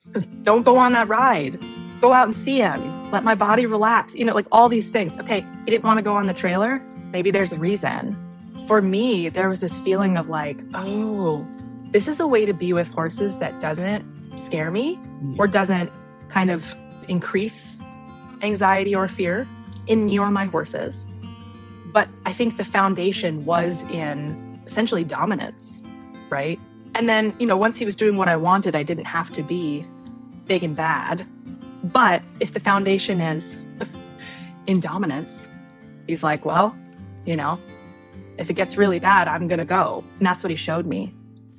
Don't go on that ride. Go out and see him. Let my body relax. Like all these things. Okay, he didn't want to go on the trailer. Maybe there's a reason. For me, there was this feeling of like, oh, this is a way to be with horses that doesn't scare me or doesn't kind of increase anxiety or fear in me or my horses. But I think the foundation was in essentially dominance, right? And then, once he was doing what I wanted, I didn't have to be big and bad. But if the foundation is in dominance, he's like, well, if it gets really bad, I'm going to go. And that's what he showed me.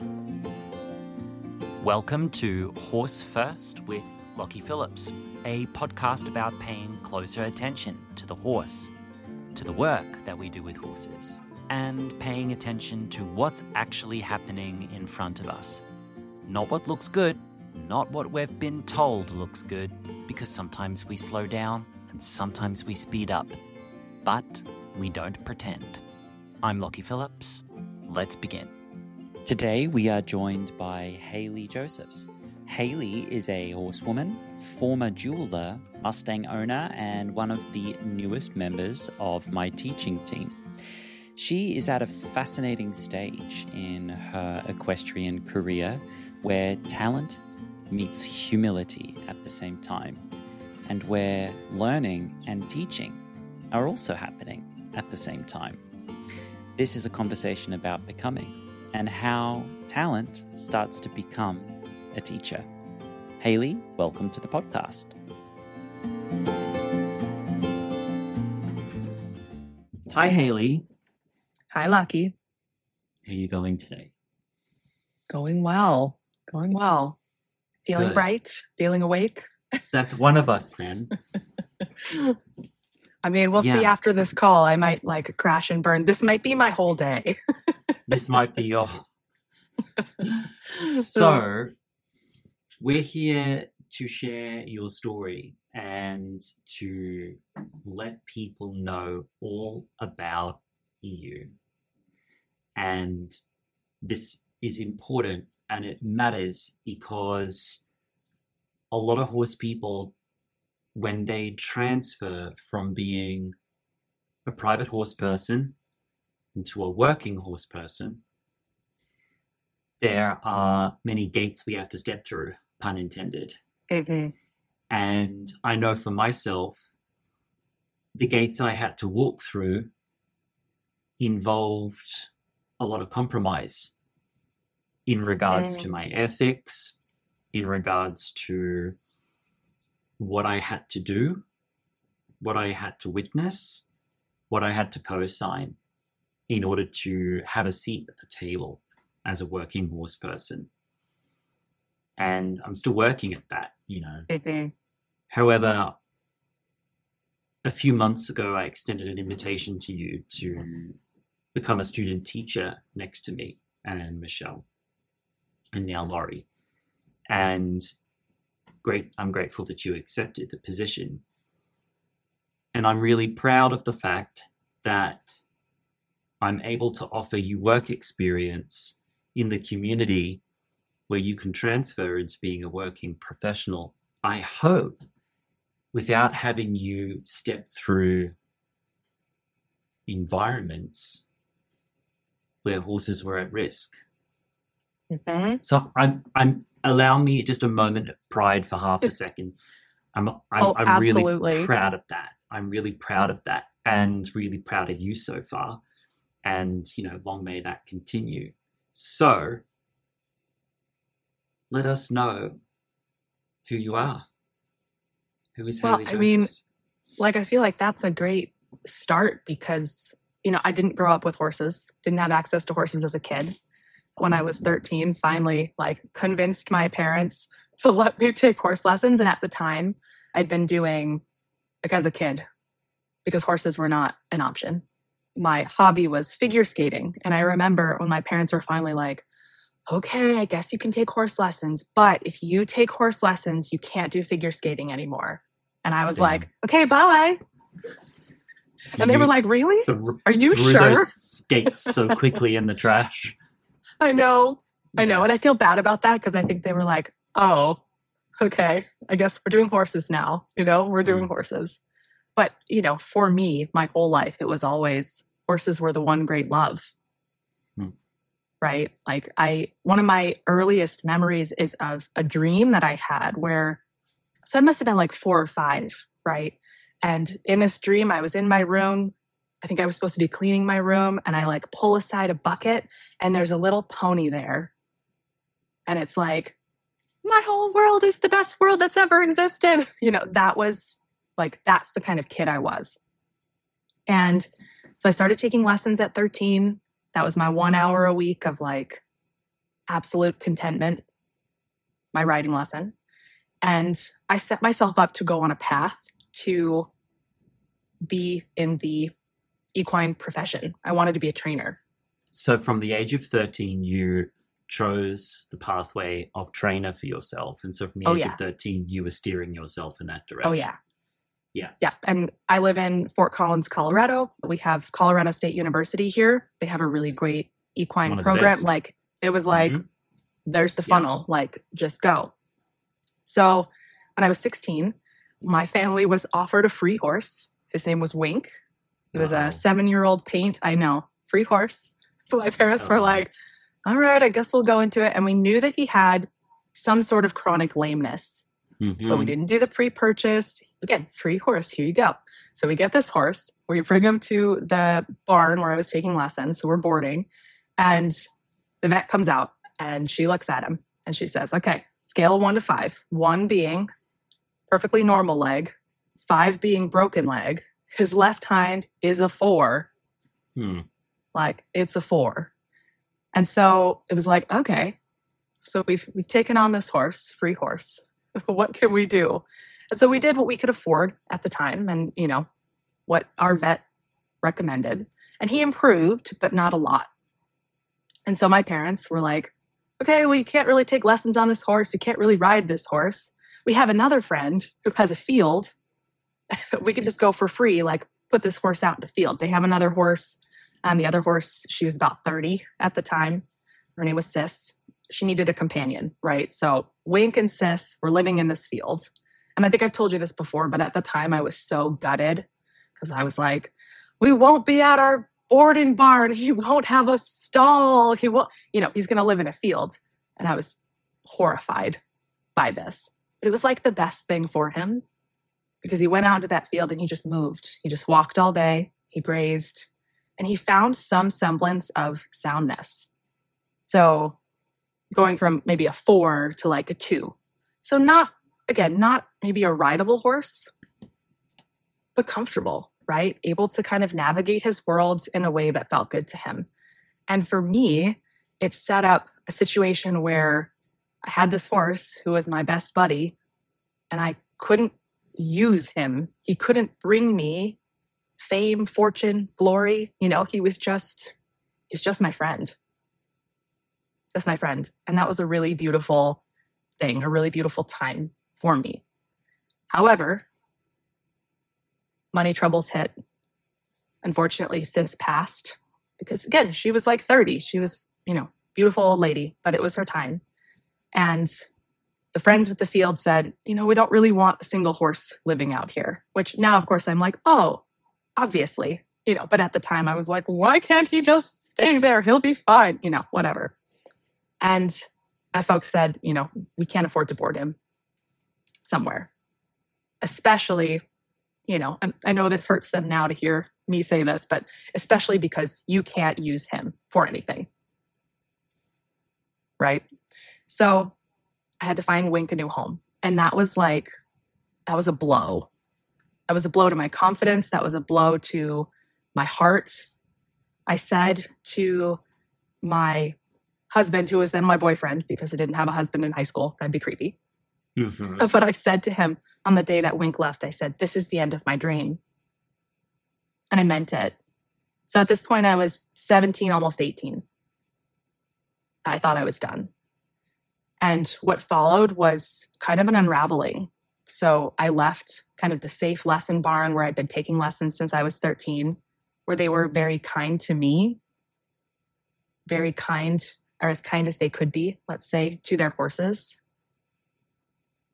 Welcome to Horse First with Lockie Phillips, a podcast about paying closer attention to the horse, to the work that we do with horses, and paying attention to what's actually happening in front of us. Not what looks good, not what we've been told looks good, because sometimes we slow down and sometimes we speed up, but we don't pretend. I'm Lockie Phillips. Let's begin. Today we are joined by Hayley Josephs. Hayley is a horsewoman, former jeweler, Mustang owner, and one of the newest members of my teaching team. She is at a fascinating stage in her equestrian career where talent meets humility at the same time, and where learning and teaching are also happening at the same time. This is a conversation about becoming and how talent starts to become a teacher. Hayley, welcome to the podcast. Hi, Hayley. Hi, Lockie. How are you going today? Going well. Feeling Good. bright, feeling awake. That's one of us, then. I mean, we'll see after this call. I might crash and burn. This might be my whole day. This might be your... So, we're here to share your story and to let people know all about you. And this is important and it matters because a lot of horse people, when they transfer from being a private horse person into a working horse person, there are many gates we have to step through, pun intended. Mm-hmm. And I know for myself, the gates I had to walk through involved a lot of compromise in regards to my ethics, in regards to what I had to do, what I had to witness, what I had to co-sign in order to have a seat at the table as a working horse person. And I'm still working at that, Mm-hmm. However, a few months ago, I extended an invitation to you to become a student teacher next to me and Michelle and now Laurie. And I'm grateful that you accepted the position. And I'm really proud of the fact that I'm able to offer you work experience in the community where you can transfer into being a working professional, I hope, without having you step through environments where horses were at risk. Mm-hmm. So I'm allow me just a moment of pride for half a second. I'm really proud of that. I'm really proud of that and really proud of you so far. And, long may that continue. So let us know who you are. Who is Hayley Josephs? I feel like that's a great start because, I didn't grow up with horses, didn't have access to horses as a kid. When I was 13, finally, convinced my parents to let me take horse lessons. And at the time, I'd been doing, as a kid, because horses were not an option. My hobby was figure skating. And I remember when my parents were finally like, okay, I guess you can take horse lessons, but if you take horse lessons, you can't do figure skating anymore. And I was like, okay, bye. And they were like, really? Are you sure? Those skates so quickly in the trash. I know. And I feel bad about that because I think they were like, oh, okay, I guess we're doing horses now. We're doing horses. But, for me, my whole life, it was always horses were the one great love. Right? Like one of my earliest memories is of a dream that I had so I must have been like 4 or 5, right? And in this dream, I was in my room. I think I was supposed to be cleaning my room, and I like pull aside a bucket and there's a little pony there. And it's like, my whole world is the best world that's ever existed. That was like, that's the kind of kid I was. And so I started taking lessons at 13. That was my 1 hour a week of like absolute contentment, my riding lesson. And I set myself up to go on a path to be in the equine profession. I wanted to be a trainer. So from the age of 13, you chose the pathway of trainer for yourself. And so from the age of 13, you were steering yourself in that direction. Oh, yeah. Yeah. Yeah. And I live in Fort Collins, Colorado. We have Colorado State University here. They have a really great equine program. Like it was like, there's the funnel, like just go. So when I was 16, my family was offered a free horse. His name was Wink. He was a 7-year-old paint. I know, free horse. So my parents were like, all right, I guess we'll go into it. And we knew that he had some sort of chronic lameness. But we didn't do the pre-purchase. Again, free horse, here you go. So we get this horse. We bring him to the barn where I was taking lessons. So we're boarding. And the vet comes out and she looks at him and she says, okay, scale of 1 to 5. 1 being perfectly normal leg, 5 being broken leg. His left hind is a 4. Like it's a 4. And so it was like, okay, so we've taken on this horse, free horse. What can we do? And so we did what we could afford at the time and, what our vet recommended. And he improved, but not a lot. And so my parents were like, okay, well, you can't really take lessons on this horse. You can't really ride this horse. We have another friend who has a field. We could just go for free, like put this horse out in the field. They have another horse. The other horse, she was about 30 at the time. Her name was Sis. She needed a companion, right? So Wink and Sis were living in this field. And I think I've told you this before, but at the time I was so gutted because I was like, we won't be at our boarding barn. He won't have a stall. He won't, he's going to live in a field. And I was horrified by this. But it was like the best thing for him because he went out to that field and he just moved. He just walked all day. He grazed and he found some semblance of soundness. So going from maybe a 4 to like a 2. So not maybe a rideable horse, but comfortable, right? Able to kind of navigate his worlds in a way that felt good to him. And for me, it set up a situation where I had this horse who was my best buddy and I couldn't use him. He couldn't bring me fame, fortune, glory. He was just my friend. Just my friend. And that was a really beautiful thing, a really beautiful time for me. However, money troubles hit. Unfortunately, Sis passed because, again, she was like 30. She was, beautiful old lady, but it was her time. And the friends with the field said, we don't really want a single horse living out here, which now, of course, I'm like, oh, obviously, but at the time I was like, why can't he just stay there? He'll be fine, whatever. And my folks said, we can't afford to board him somewhere, especially, I know this hurts them now to hear me say this, but especially because you can't use him for anything. Right? So I had to find Wink a new home. And that was a blow. That was a blow to my confidence. That was a blow to my heart. I said to my husband, who was then my boyfriend, because I didn't have a husband in high school, that'd be creepy. But I said to him on the day that Wink left, I said, this is the end of my dream. And I meant it. So at this point, I was 17, almost 18. I thought I was done. And what followed was kind of an unraveling. So I left kind of the safe lesson barn where I'd been taking lessons since I was 13, where they were very kind to me, very kind, or as kind as they could be, let's say, to their horses.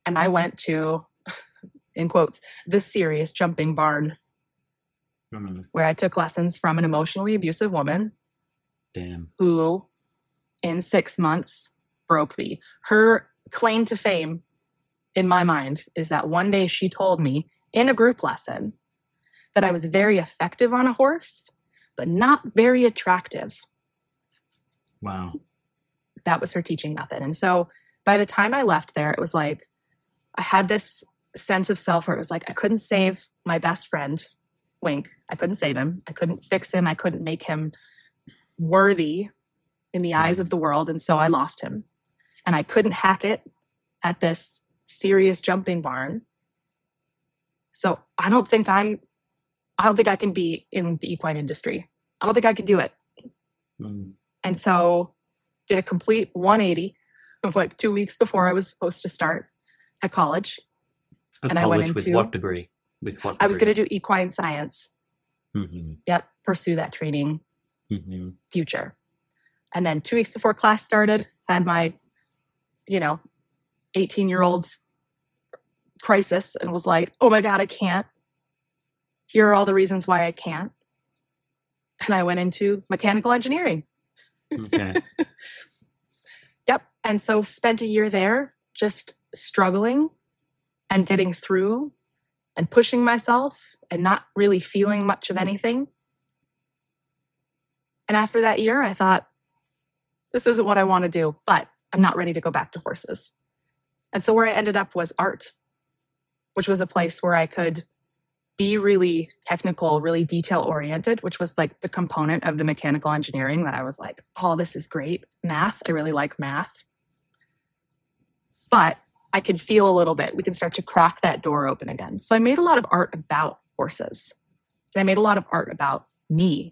And I went to, in quotes, the serious jumping barn, where I took lessons from an emotionally abusive woman. Damn. Who in 6 months broke me. Her claim to fame in my mind is that one day she told me in a group lesson that I was very effective on a horse, but not very attractive. Wow. That was her teaching method. And so by the time I left there, it was like, I had this sense of self where it was like, I couldn't save my best friend, Wink. I couldn't save him. I couldn't fix him. I couldn't make him worthy in the eyes of the world. And so I lost him. And I couldn't hack it at this serious jumping barn. So I don't think I can be in the equine industry. I don't think I can do it. And so did a complete 180 of like 2 weeks before I was supposed to start at college. I went into, with what degree? With what degree? I was going to do equine science. Yep. Pursue that training future. And then 2 weeks before class started, had my, 18-year-old's crisis and was like, oh my God, I can't. Here are all the reasons why I can't. And I went into mechanical engineering. Okay. Yep. And so spent a year there just struggling and getting through and pushing myself and not really feeling much of anything. And after that year, I thought, this isn't what I want to do, but I'm not ready to go back to horses. And so where I ended up was art, which was a place where I could be really technical, really detail-oriented, which was like the component of the mechanical engineering that I was like, oh, this is great. Math, I really like math. But I could feel a little bit. We can start to crack that door open again. So I made a lot of art about horses. And I made a lot of art about me.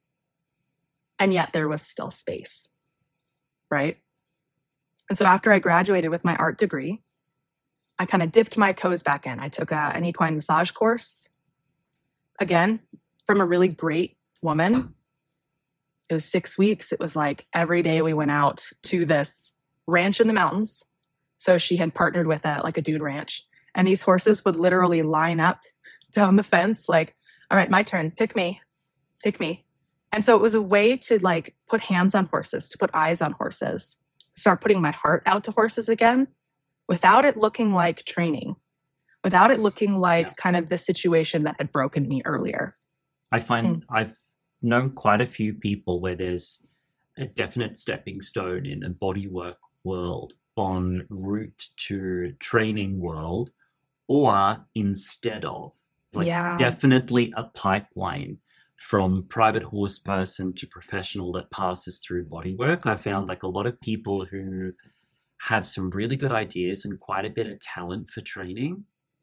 And yet there was still space, right? And so after I graduated with my art degree, I kind of dipped my toes back in. I took an equine massage course, again, from a really great woman. It was 6 weeks. It was like every day we went out to this ranch in the mountains. So she had partnered with a dude ranch. And these horses would literally line up down the fence like, all right, my turn. Pick me. Pick me. And so it was a way to like put hands on horses, to put eyes on horses, start putting my heart out to horses again without it looking like training, without it looking like kind of the situation that had broken me earlier. I find I've known quite a few people where there's a definite stepping stone in the bodywork world en route to training world, or instead of, definitely a pipeline from private horse person to professional that passes through bodywork. I found like a lot of people who have some really good ideas and quite a bit of talent for training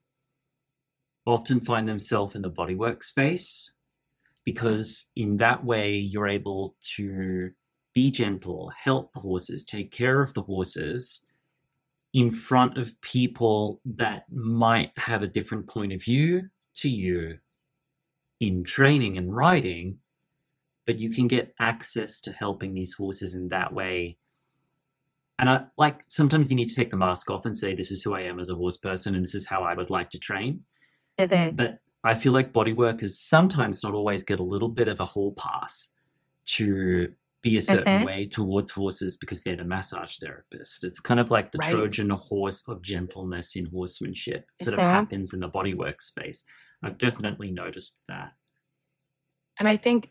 often find themselves in the bodywork space, because in that way you're able to be gentle, help the horses, take care of the horses in front of people that might have a different point of view to you in training and riding, but you can get access to helping these horses in that way. And sometimes you need to take the mask off and say, this is who I am as a horse person and this is how I would like to train. But I feel like body workers sometimes, not always, get a little bit of a hall pass to be a certain way towards horses because they're the massage therapist. It's kind of like the Trojan horse of gentleness in horsemanship sort of happens in the bodywork space. I've definitely noticed that. And I think,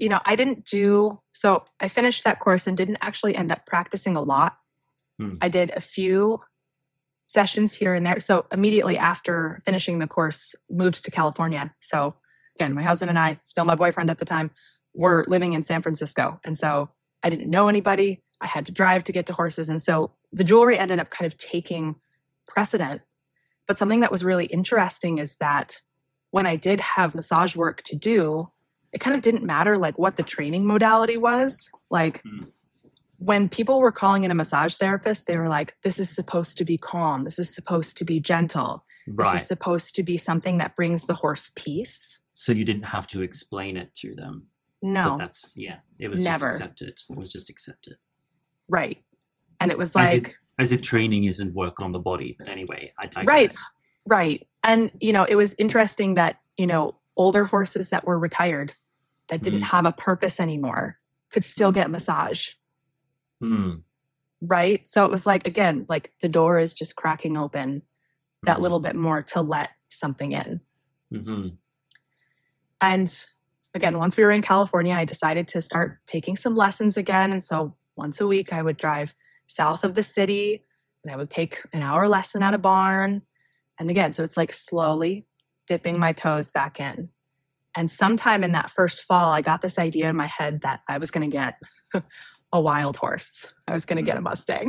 so I finished that course and didn't actually end up practicing a lot. I did a few sessions here and there. So immediately after finishing the course, moved to California. So again, my husband and I, still my boyfriend at the time, were living in San Francisco. And so I didn't know anybody. I had to drive to get to horses. And so the jewelry ended up kind of taking precedent. But something that was really interesting is that when I did have massage work to do, it kind of didn't matter like what the training modality was. Like when people were calling in a massage therapist, they were like, this is supposed to be calm. This is supposed to be gentle. This is supposed to be something that brings the horse peace. So you didn't have to explain it to them. No. But it was never just accepted. It was just accepted. Right. And it was like, As if training isn't work on the body. But anyway, I digress. Right. And, it was interesting that, older horses that were retired, that didn't have a purpose anymore, could still get massage. Right. So it was like, again, like the door is just cracking open that little bit more to let something in. And again, once we were in California, I decided to start taking some lessons again. And so once a week, I would drive south of the city and I would take an hour lesson at a barn. And again, so it's like slowly dipping my toes back in. And sometime in that first fall, I got this idea in my head that I was going to get a wild horse. I was going to get a Mustang.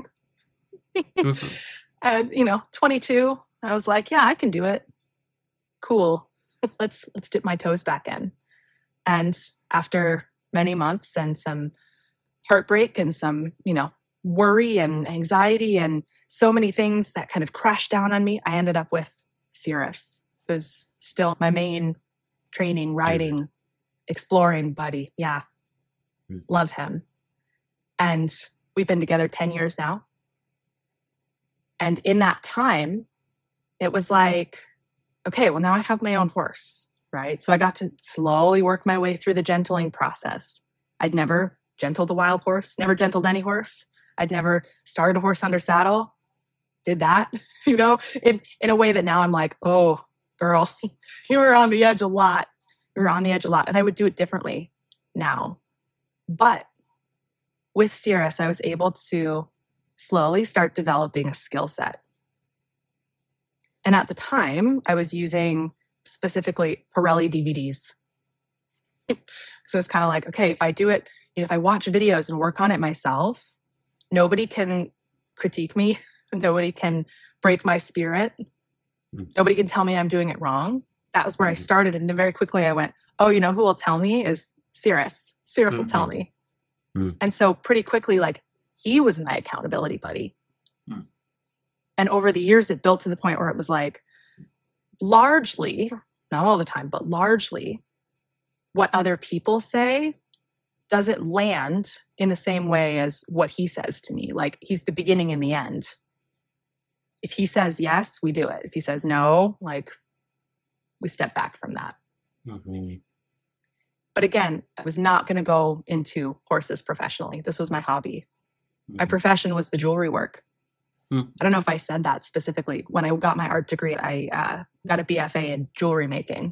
And, 22, I was like, yeah, I can do it. Cool. Let's dip my toes back in. And after many months and some heartbreak and some, worry and anxiety and so many things that kind of crashed down on me, I ended up with Cirrus. It was still my main training, riding, exploring buddy. Yeah. Love him. And we've been together 10 years now. And in that time, it was like, okay, well, now I have my own horse, right? So I got to slowly work my way through the gentling process. I'd never gentled a wild horse, never gentled any horse. I'd never started a horse under saddle, did that, in a way that now I'm like, oh, girl, you were on the edge a lot. You were on the edge a lot. And I would do it differently now. But with Cirrus, I was able to slowly start developing a skill set. And at the time, I was using specifically Pirelli DVDs. So it's kind of like, okay, if I do it, if I watch videos and work on it myself, nobody can critique me. Nobody can break my spirit. Nobody can tell me I'm doing it wrong. That was where I started. And then very quickly I went, oh, who will tell me is Cirrus. Cirrus will tell me. And so pretty quickly, like, he was my accountability buddy. And over the years, it built to the point where it was like, largely, not all the time, but largely, what other people say doesn't land in the same way as what he says to me. Like, he's the beginning and the end. If he says yes, we do it. If he says no, like, we step back from that. But again, I was not going to go into horses professionally. This was my hobby. My profession was the jewelry work. I don't know if I said that specifically. When I got my art degree, I got a BFA in jewelry making.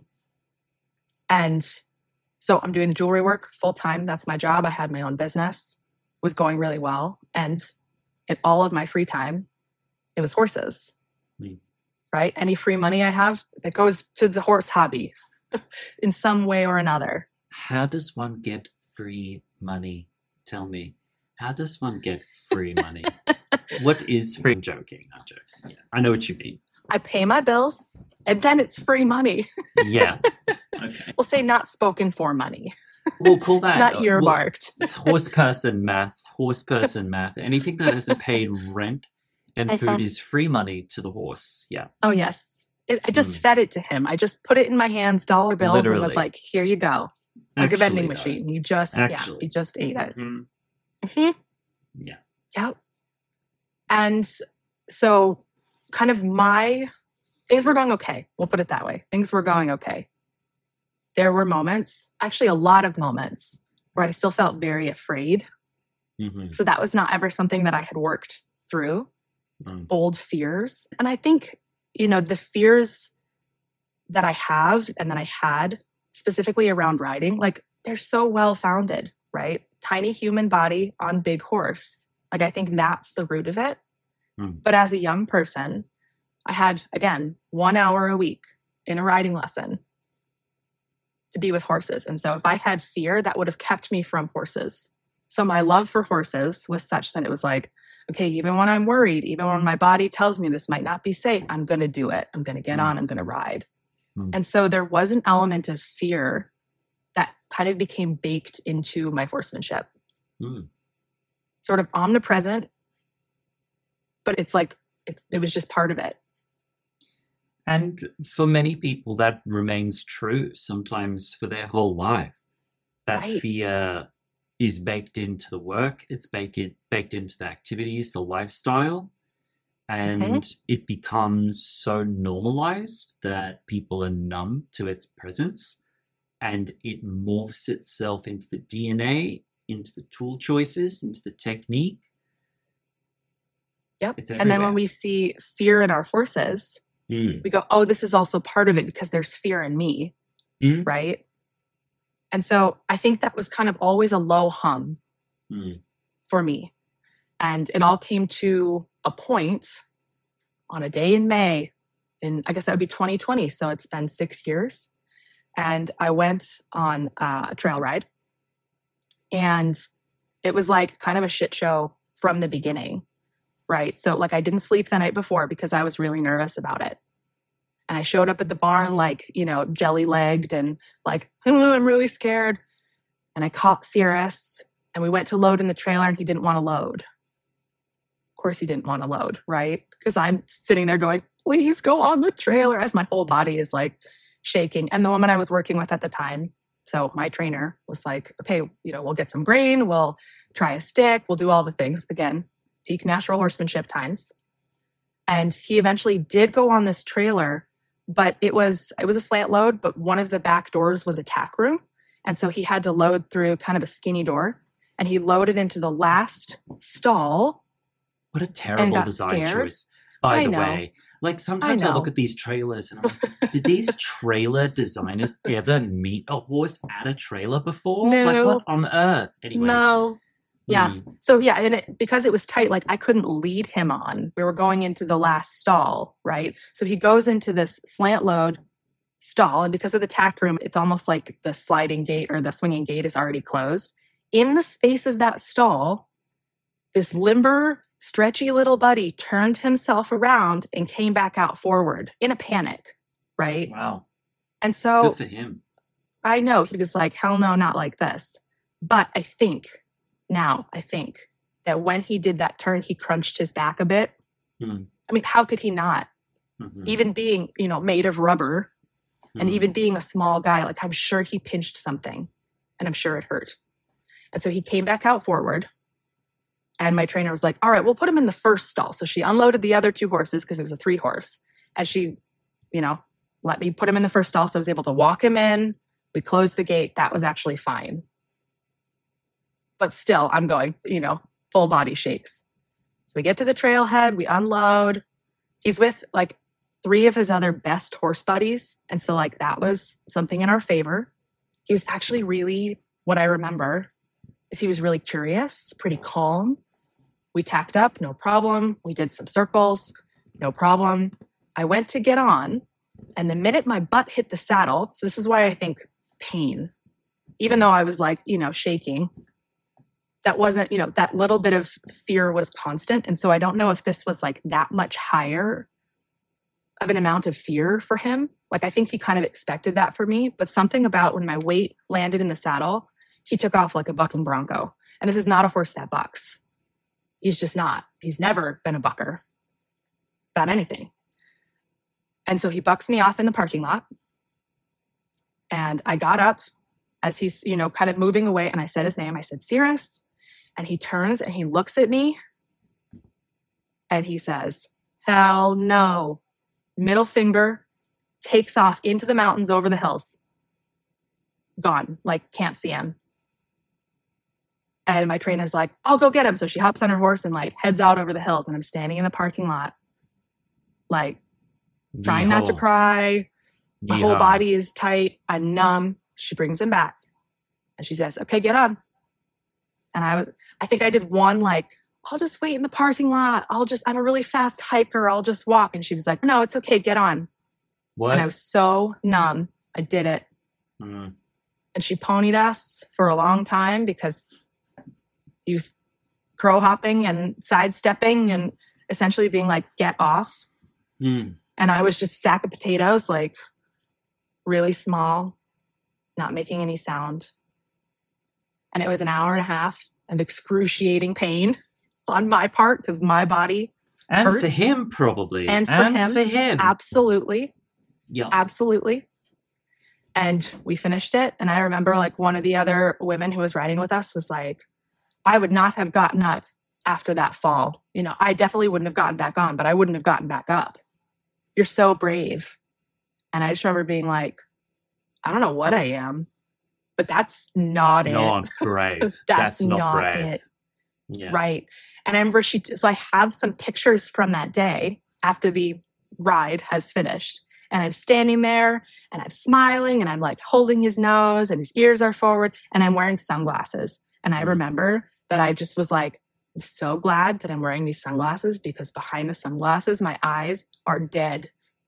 And so I'm doing the jewelry work full time. That's my job. I had my own business, was going really well. And in all of my free time, it was horses, right? Any free money I have that goes to the horse hobby in some way or another. How does one get free money? Tell me. How does one get free money? What is free? I'm joking. Yeah, I know what you mean. I pay my bills and then it's free money. Yeah. Okay. We'll say not spoken for money. We'll call that. It's not earmarked. It's horse person math. Anything that hasn't paid rent and food is free money to the horse. Yeah. Oh, yes. I just fed it to him. I just put it in my hands, dollar bills, Literally. and was like, here you go. Like a vending machine. You just, he just ate it. Yeah. Yep. And so kind of things were going okay. We'll put it that way. Things were going okay. There were moments, actually a lot of moments, where I still felt very afraid. So that was not ever something that I had worked through. Old fears. And I think, the fears that I have and that I had specifically around riding, like, they're so well founded, right? Tiny human body on big horse. Like, I think that's the root of it. But as a young person, I had, again, 1 hour a week in a riding lesson to be with horses. And so if I had fear, that would have kept me from horses. So my love for horses was such that it was like, okay, even when I'm worried, even when my body tells me this might not be safe, I'm going to do it. I'm going to get on, I'm going to ride. And so there was an element of fear that kind of became baked into my horsemanship. Sort of omnipresent, but it's like, it was just part of it. And for many people, that remains true sometimes for their whole life. That fear is baked into the work. It's baked into the activities, the lifestyle. and it becomes so normalized that people are numb to its presence, and it morphs itself into the DNA, into the tool choices, into the technique. Yep. It's And then everywhere. when we see fear in our horses, we go, oh, this is also part of it because there's fear in me, right? And so I think that was kind of always a low hum for me. And it all came to a point on a day in May, I guess that would be 2020. So it's been 6 years. And I went on a trail ride. And it was like kind of a shit show from the beginning, right? So like I didn't sleep the night before because I was really nervous about it. And I showed up at the barn like, jelly-legged and like, oh, I'm really scared. And I caught Cirrus and we went to load in the trailer and he didn't want to load. Of course he didn't want to load, right? Because I'm sitting there going, please go on the trailer as my whole body is like shaking. And the woman I was working with at the time, so my trainer was like, okay, we'll get some grain, we'll try a stick, we'll do all the things. Again, peak natural horsemanship times. And he eventually did go on this trailer, but it was a slant load, but one of the back doors was a tack room. And so he had to load through kind of a skinny door, and he loaded into the last stall. What a terrible design choice, by the way. Like sometimes I look at these trailers and I'm like, did these trailer designers ever meet a horse at a trailer before? No. Like what on earth? Anyway. No. Yeah. So yeah, and because it was tight, like I couldn't lead him on. We were going into the last stall, right? So he goes into this slant load stall, and because of the tack room, it's almost like the sliding gate or the swinging gate is already closed. In the space of that stall, this limber, stretchy little buddy turned himself around and came back out forward in a panic, right? Wow. And so good for him. I know he was like, hell no, not like this. But I think that when he did that turn, he crunched his back a bit. I mean, how could he not? Even being, made of rubber and even being a small guy, like I'm sure he pinched something and I'm sure it hurt. And so he came back out forward. And my trainer was like, all right, we'll put him in the first stall. So she unloaded the other 2 horses because it was a 3-horse. And she, let me put him in the first stall. So I was able to walk him in. We closed the gate. That was actually fine. But still, I'm going, full body shakes. So we get to the trailhead. We unload. He's with like 3 of his other best horse buddies. And so like that was something in our favor. He was actually really, what I remember is he was really curious, pretty calm. We tacked up, no problem. We did some circles, no problem. I went to get on, and the minute my butt hit the saddle, so this is why I think pain, even though I was like, shaking, that wasn't, that little bit of fear was constant. And so I don't know if this was like that much higher of an amount of fear for him. Like I think he kind of expected that for me, but something about when my weight landed in the saddle, he took off like a bucking bronco. And this is not a horse that bucks. He's just not. He's never been a bucker about anything. And so he bucks me off in the parking lot. And I got up as he's, kind of moving away. And I said his name. I said, Cirrus. And he turns and he looks at me. And he says, hell no. Middle finger, takes off into the mountains over the hills. Gone. Like, can't see him. And my trainer's like, I'll go get him. So she hops on her horse and like heads out over the hills. And I'm standing in the parking lot, like trying not to cry. My whole body is tight. I'm numb. She brings him back. And she says, okay, get on. And I think I did one, like, I'll just wait in the parking lot. I'm a really fast hiker. I'll just walk. And she was like, no, it's okay. Get on. What? And I was so numb. I did it. And she ponied us for a long time because he was crow hopping and sidestepping and essentially being like, get off. And I was just a stack of potatoes, like really small, not making any sound. And it was an hour and a half of excruciating pain on my part because my body and hurt. For him, probably. And for him. Absolutely. Yeah. Absolutely. And we finished it. And I remember like one of the other women who was riding with us was like, I would not have gotten up after that fall. I definitely wouldn't have gotten back on, but I wouldn't have gotten back up. You're so brave. And I just remember being like, I don't know what I am, but that's not it. Not brave. That's not brave. it. Yeah. Right. And I remember so I have some pictures from that day after the ride has finished. And I'm standing there and I'm smiling and I'm like holding his nose and his ears are forward and I'm wearing sunglasses. And I remember that I just was like, I'm so glad that I'm wearing these sunglasses because behind the sunglasses, my eyes are dead.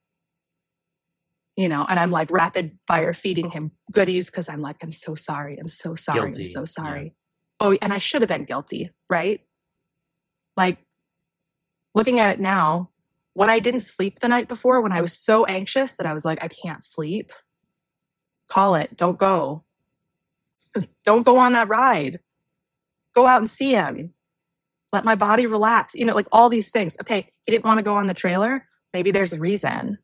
And I'm like rapid fire feeding him goodies because I'm like, I'm so sorry. I'm so sorry. Guilty. I'm so sorry. Yeah. Oh, and I should have been guilty, right? Like looking at it now, when I didn't sleep the night before, when I was so anxious that I was like, I can't sleep, call it. Don't go. Don't go on that ride. Go out and see him. Let my body relax. Like all these things. Okay, he didn't want to go on the trailer. Maybe there's a reason.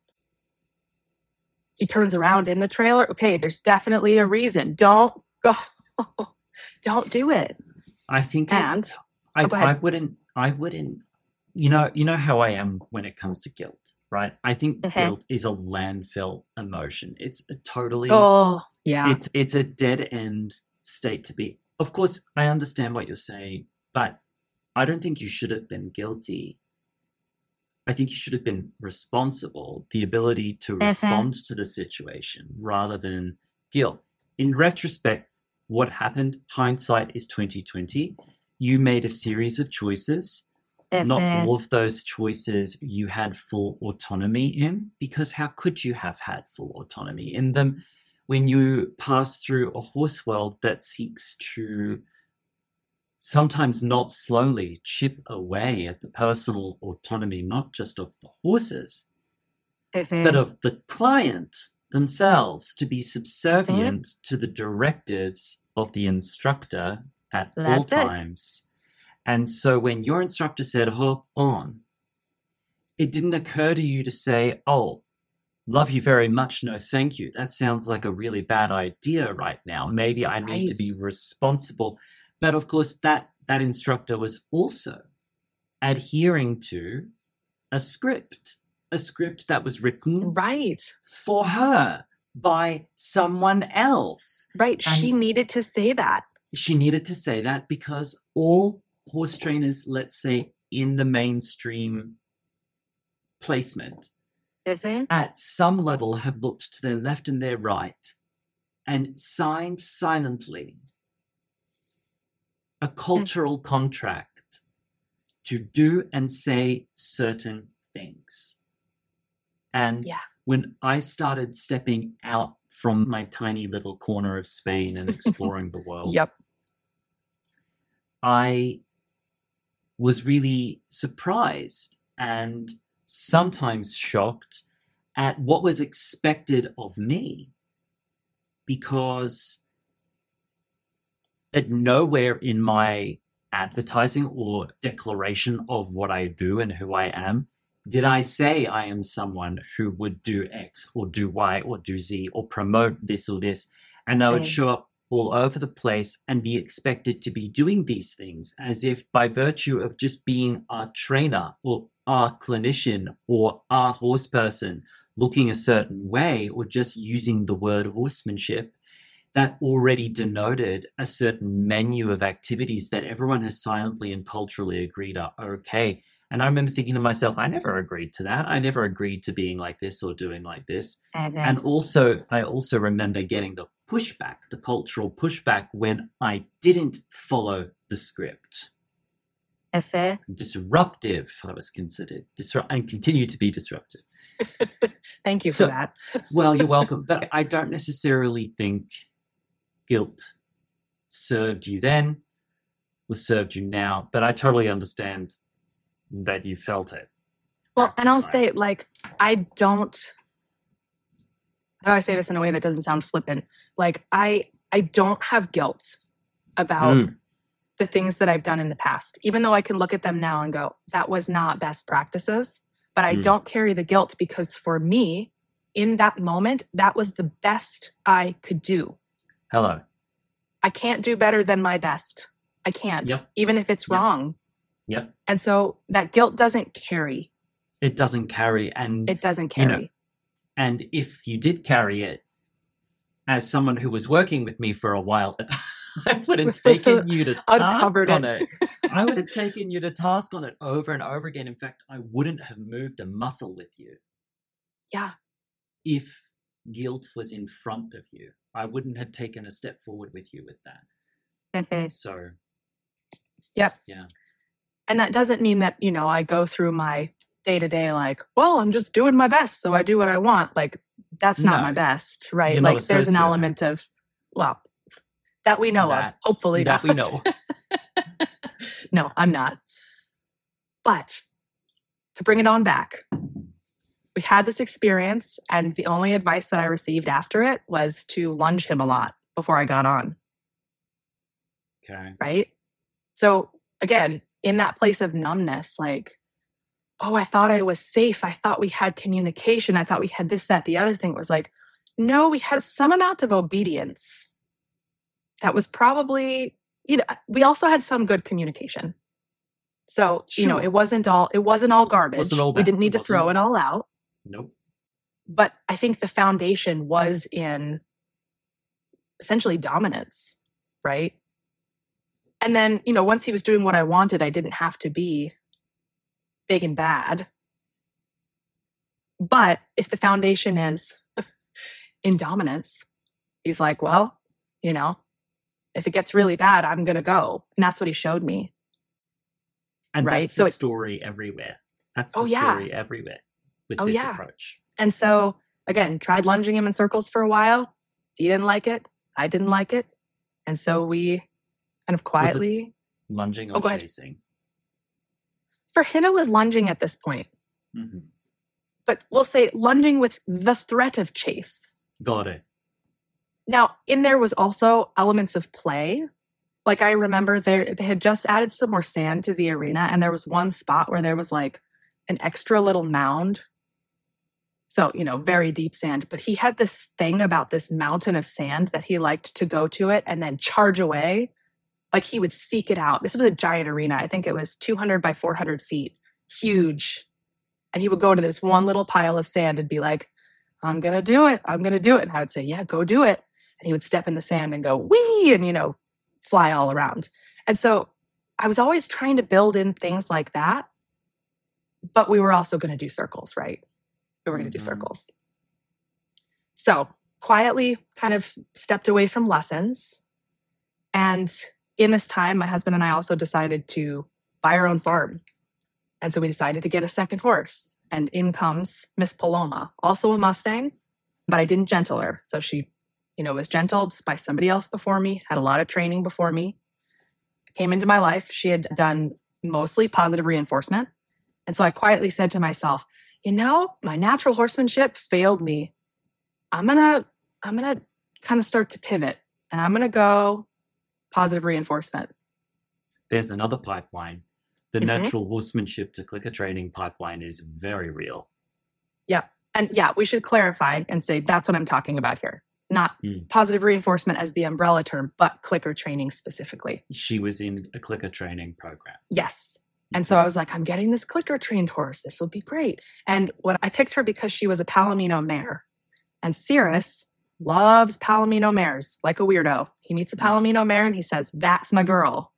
He turns around in the trailer. Okay, there's definitely a reason. Don't go. Don't do it. I think I wouldn't, you know how I am when it comes to guilt, right? I think guilt is a landfill emotion. It's a totally, it's a dead end state to be. Of course, I understand what you're saying, but I don't think you should have been guilty. I think you should have been responsible, the ability to respond to the situation rather than guilt. In retrospect, what happened, hindsight is 2020. You made a series of choices. Not all of those choices you had full autonomy in, because how could you have had full autonomy in them when you pass through a horse world that seeks to sometimes not slowly chip away at the personal autonomy, not just of the horses, but of the client themselves, to be subservient to the directives of the instructor at all times. And so when your instructor said, hop on, it didn't occur to you to say, oh, love you very much, no thank you. That sounds like a really bad idea right now. Maybe I need to be responsible. But of course, that instructor was also adhering to a script that was written for her by someone else. Right. And she needed to say that. She needed to say that because all horse trainers, let's say, in the mainstream placement, at some level have looked to their left and their right and signed silently a cultural contract to do and say certain things. And when I started stepping out from my tiny little corner of Spain and exploring the world, I was really surprised and sometimes shocked at what was expected of me, because at nowhere in my advertising or declaration of what I do and who I am did I say I am someone who would do X or do Y or do Z or promote this or this. And I would show up all over the place and be expected to be doing these things as if by virtue of just being a trainer or a clinician or a horse person looking a certain way or just using the word horsemanship, that already denoted a certain menu of activities that everyone has silently and culturally agreed are okay. And I remember thinking to myself, I never agreed to that. I never agreed to being like this or doing like this. And I also remember getting the pushback, the cultural pushback, when I didn't follow the script. Disruptive, I was considered. And continue to be disruptive. Thank you for that. Well, you're welcome. But I don't necessarily think guilt served you then or served you now. But I totally understand that you felt it. Well, and I'll say, like, how do I say this in a way that doesn't sound flippant? Like, I don't have guilt about the things that I've done in the past, even though I can look at them now and go, that was not best practices. But I don't carry the guilt because for me, in that moment, that was the best I could do. Hello. I can't do better than my best. I can't, even if it's wrong. Yep. And so that guilt doesn't carry. It doesn't carry. And It doesn't you carry. know, and if you did carry it, as someone who was working with me for a while, I would have taken you to task Uncovered on it. it. I would have taken you to task on it over and over again. In fact, I wouldn't have moved a muscle with you. Yeah. If guilt was in front of you, I wouldn't have taken a step forward with you with that. Mhm. So, Yep. yeah. And that doesn't mean that, I go through my day to day like, well, I'm just doing my best, so I do what I want. Like, that's not No. my best, right? You're not Like, a there's an sociopath. element of, well, that we know of. That- Hopefully that not. we know. No, I'm not. But to bring it on back, we had this experience, and the only advice that I received after it was to lunge him a lot before I got on, Okay. right? So again, in that place of numbness, like, oh, I thought I was safe. I thought we had communication. I thought we had this, that, the other thing. It was like, no, we had some amount of obedience. That was probably, we also had some good communication. So, Sure. it wasn't all garbage. Wasn't all We bad. didn't need to Wasn't- throw it all out. Nope. But I think the foundation was in essentially dominance, right? And then, once he was doing what I wanted, I didn't have to be big and bad. But if the foundation is in dominance, he's like, well, if it gets really bad, I'm going to go. And that's what he showed me. And Right, that's so the it- story everywhere. That's the Oh, yeah. story everywhere with Oh, this yeah. approach. And so, again, tried lunging him in circles for a while. He didn't like it. I didn't like it. And so we kind of quietly, Lunging Oh, or go ahead. chasing. for him, it was lunging at this point. Hmm. But we'll say lunging with the threat of chase. Got it. Now, in there was also elements of play. Like, I remember they had just added some more sand to the arena, and there was one spot where there was like an extra little mound. So, very deep sand. But he had this thing about this mountain of sand that he liked to go to it and then charge away. Like, he would seek it out. This was a giant arena. I think it was 200 by 400 feet. Huge. And he would go to this one little pile of sand and be like, I'm going to do it. I'm going to do it. And I would say, yeah, go do it. And he would step in the sand and go, wee, and, fly all around. And so I was always trying to build in things like that. But we were also going to do circles, right? We were going to do Mhm. circles. So quietly kind of stepped away from lessons. And in this time, my husband and I also decided to buy our own farm. And so we decided to get a second horse. And in comes Miss Paloma, also a Mustang, but I didn't gentle her. So she, was gentled by somebody else before me, had a lot of training before me, came into my life. She had done mostly positive reinforcement. And so I quietly said to myself, my natural horsemanship failed me. I'm going to kind of start to pivot, and I'm going to go positive reinforcement. There's another pipeline. The Mhm. natural horsemanship to clicker training pipeline is very real. Yeah. And yeah, we should clarify and say that's what I'm talking about here. Not Mm. positive reinforcement as the umbrella term, but clicker training specifically. She was in a clicker training program. Yes. And so I was like, I'm getting this clicker trained horse. This will be great. And what I picked her because she was a Palomino mare. And Cirrus loves Palomino mares like a weirdo. He meets a Palomino mare and he says, that's my girl.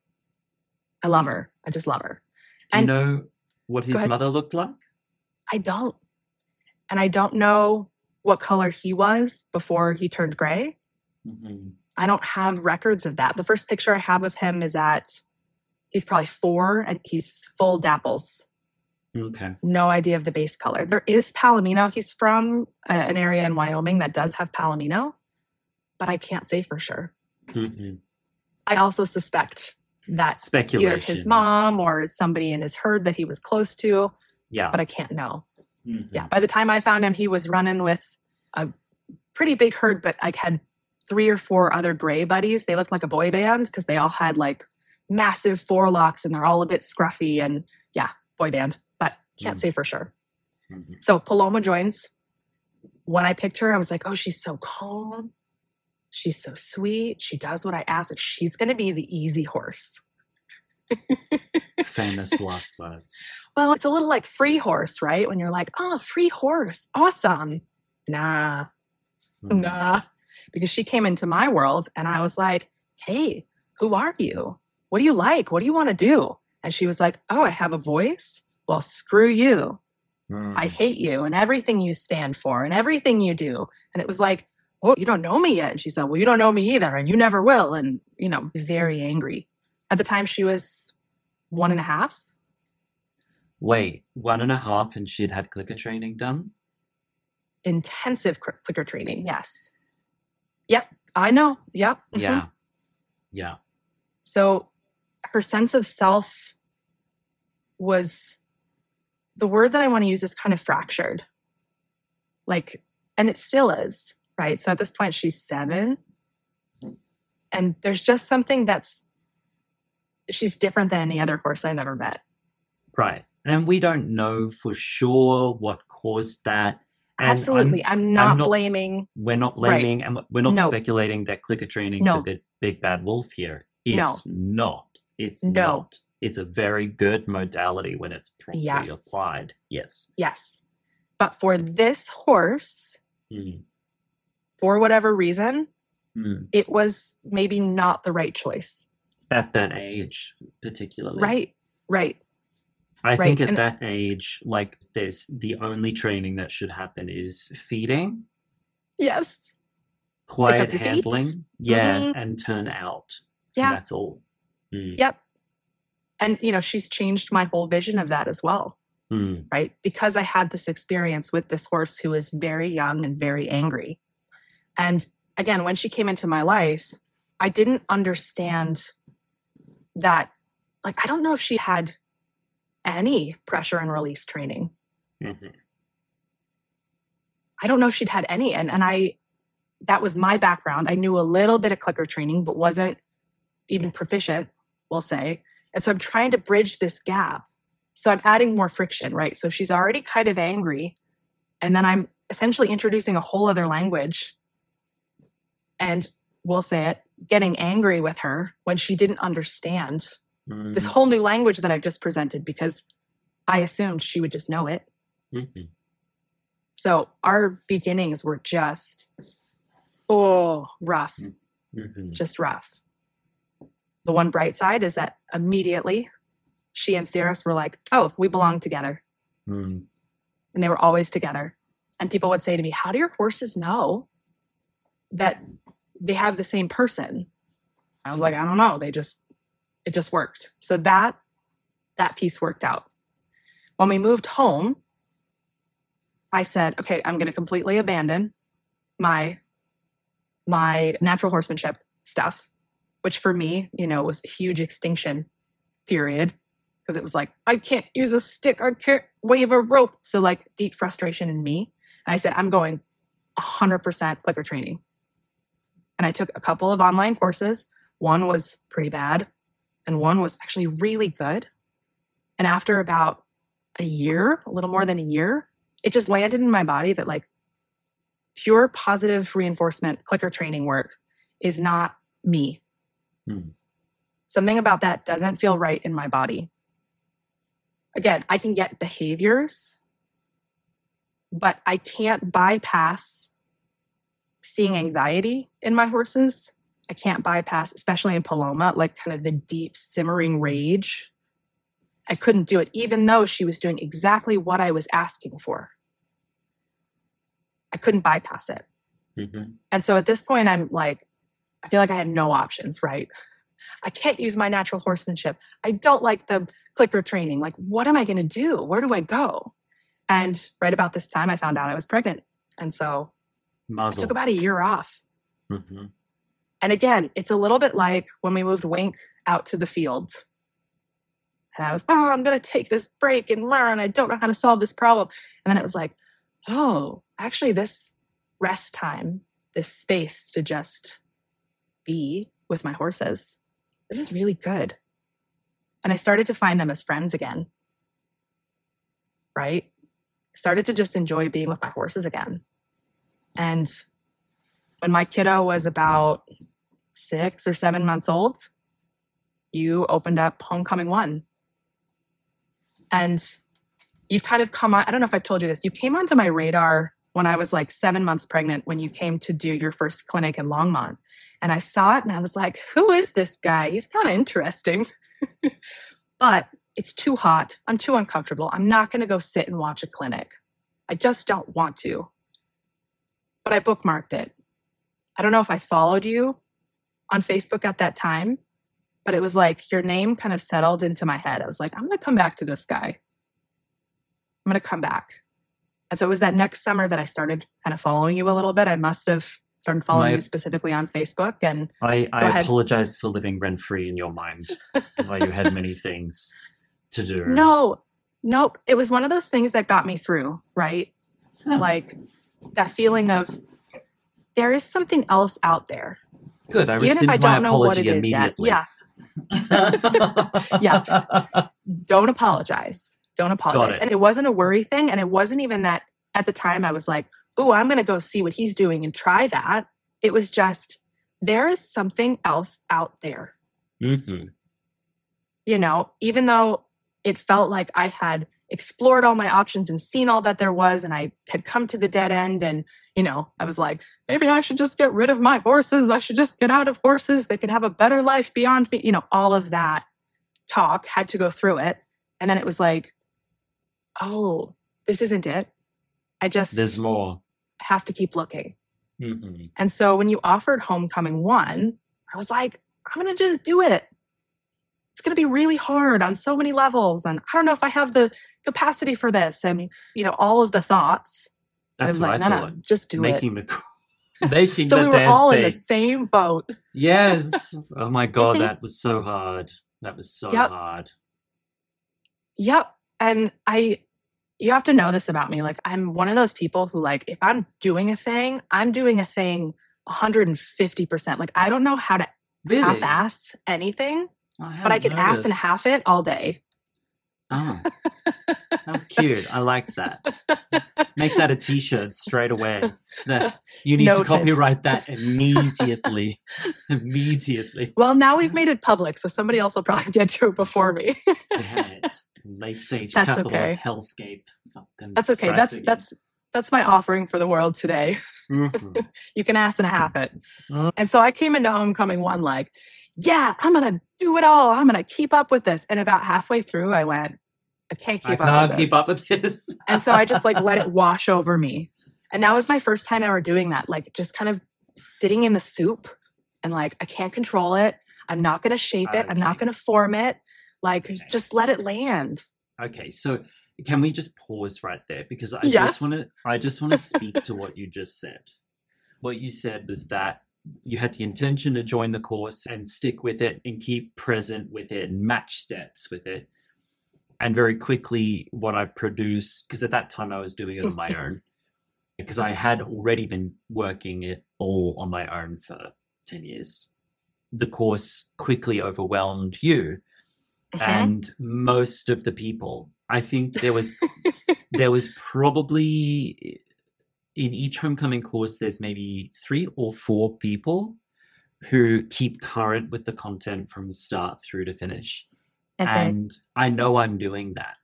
I love her. I just love her. Do you And- know what his ahead. mother looked like? I don't. And I don't know what color he was before he turned gray. Mhm. I don't have records of that. The first picture I have of him is he's probably 4 and he's full dapples. Okay. No idea of the base color. There is Palomino. He's from an area in Wyoming that does have Palomino, but I can't say for sure. Mhm. I also suspect that Speculation. either his mom or somebody in his herd that he was close to, Yeah. but I can't know. Mhm. Yeah. By the time I found him, he was running with a pretty big herd, but I had 3 or 4 other gray buddies. They looked like a boy band because they all had like massive forelocks and they're all a bit scruffy and yeah, boy band, but can't say for sure. Mhm. So Paloma joins. When I picked her, I was like, oh, she's so calm. She's so sweet. She does what I ask. She's going to be the easy horse. Famous last words. Well, it's a little like free horse, right? When you're like, oh, free horse, awesome. Nah, nah. Because she came into my world and I was like, hey, who are you? What do you like? What do you want to do? And she was like, oh, I have a voice? Well, screw you. I hate you and everything you stand for and everything you do. And it was like, oh, you don't know me yet. And she said, well, you don't know me either. And you never will. And, very angry. At the time, she was 1.5. Wait, 1.5 and she'd had clicker training done? Intensive clicker training, yes. Yep, I know. Yep. Yeah. Yeah. So her sense of self was, the word that I want to use is kind of fractured. And it still is, right? So at this point, she's 7. And there's just something she's different than any other horse I've ever met. Right. And we don't know for sure what caused that. And absolutely. I'm not blaming. We're not blaming, right. And we're not speculating that clicker training is a big bad wolf here. It's not. It's not. It's a very good modality when it's properly applied. Yes. Yes. But for this horse, for whatever reason, it was maybe not the right choice. At that age, particularly. Right. I think at that age, there's the only training that should happen is feeding. Yes. Quiet handling. Yeah. And turn out. Yeah. And that's all. Yep. And, she's changed my whole vision of that as well. Right? Because I had this experience with this horse who was very young and very angry. And again, when she came into my life, I didn't understand that, I don't know if she had any pressure and release training. I don't know if she'd had any. And that was my background. I knew a little bit of clicker training, but wasn't even proficient, we'll say. And so I'm trying to bridge this gap. So I'm adding more friction, right? So she's already kind of angry. And then I'm essentially introducing a whole other language. And we'll say it, getting angry with her when she didn't understand this whole new language that I've just presented because I assumed she would just know it. So our beginnings were just, rough. Just rough. The one bright side is that immediately she and Cirrus were like, oh, we belong together. And they were always together. And people would say to me, how do your horses know that they have the same person? I was like, I don't know. It just worked. So that piece worked out. When we moved home, I said, okay, I'm going to completely abandon my natural horsemanship stuff, which for me, was a huge extinction period because it was like, I can't use a stick. I can't wave a rope. So deep frustration in me. And I said, I'm going 100% clicker training. And I took a couple of online courses. One was pretty bad and one was actually really good. And after about a little more than a year, it just landed in my body that pure positive reinforcement clicker training work is not me. Something about that doesn't feel right in my body. Again, I can get behaviors, but I can't bypass seeing anxiety in my horses. I can't bypass, especially in Paloma, kind of the deep simmering rage. I couldn't do it, even though she was doing exactly what I was asking for. I couldn't bypass it. And so at this point, I'm I feel like I had no options, right? I can't use my natural horsemanship. I don't like the clicker training. What am I going to do? Where do I go? And right about this time, I found out I was pregnant. And so I took about a year off. And again, it's a little bit like when we moved Wink out to the field. And I was, I'm going to take this break and learn. I don't know how to solve this problem. And then it was like, actually this rest time, this space to just be with my horses, this is really good. And I started to find them as friends again, right? I started to just enjoy being with my horses again. And when my kiddo was about 6 or 7 months old, you opened up Homecoming One. And you kind of come on, I don't know if I've told you this, you came onto my radar when I was like 7 months pregnant, when you came to do your first clinic in Longmont. And I saw it and I was like, who is this guy? He's kind of interesting. But it's too hot. I'm too uncomfortable. I'm not going to go sit and watch a clinic. I just don't want to. But I bookmarked it. I don't know if I followed you on Facebook at that time, but it was like your name kind of settled into my head. I was like, I'm going to come back to this guy. I'm going to come back. And so it was that next summer that I started kind of following you a little bit. I must have started following you specifically on Facebook. And I apologize for living rent-free in your mind while you had many things to do. Nope. It was one of those things that got me through, right? Huh. Like that feeling of there is something else out there. Good. I rescind my apology immediately. Yeah. Yeah. Don't apologize. And it wasn't a worry thing. And it wasn't even that at the time I was like, oh, I'm going to go see what he's doing and try that. It was just, there is something else out there. Mm-hmm. You know, even though it felt like I had explored all my options and seen all that there was, and I had come to the dead end. And, you know, I was like, maybe I should just get rid of my horses. I should just get out of horses. They could have a better life beyond me. You know, all of that talk, had to go through it. And then it was like, oh, this isn't it. There's more. Have to keep looking. Mm-hmm. And so when you offered Homecoming One, I was like, I'm going to just do it. It's going to be really hard on so many levels. And I don't know if I have the capacity for this. I mean, you know, all of the thoughts. That's what I thought. No, just do it. So we were all in the same boat. Yes. Oh my God, that was so hard. That was so hard. Yep. And you have to know this about me. Like, I'm one of those people who, like, if I'm doing a thing, I'm doing a thing 150%. Like, I don't know how to half-ass anything, but I can ass and half it all day. Oh, that was cute. I like that. Make that a t-shirt straight away. You need to copyright that immediately. Immediately. Well, now we've made it public, so somebody else will probably get to it before me. Damn it. Late stage capitalist hellscape. That's okay. That's my offering for the world today. Mm-hmm. You can ass and half it. And so I came into Homecoming One like, yeah, I'm going to do it all. I'm going to keep up with this. And about halfway through, I went, I can't keep up with this. And so I just like let it wash over me. And that was my first time ever doing that. Like just kind of sitting in the soup and like, I can't control it. I'm not going to shape it. I'm not going to form it. Like, just let it land. Okay. So can we just pause right there? Because I just want to speak to what you just said. What you said was that you had the intention to join the course and stick with it and keep present with it and match steps with it. And very quickly what I produced, because at that time I was doing it on my own, because I had already been working it all on my own for 10 years. The course quickly overwhelmed you and most of the people. I think there was probably in each Homecoming course, there's maybe 3 or 4 people who keep current with the content from start through to finish. And I know I'm doing that.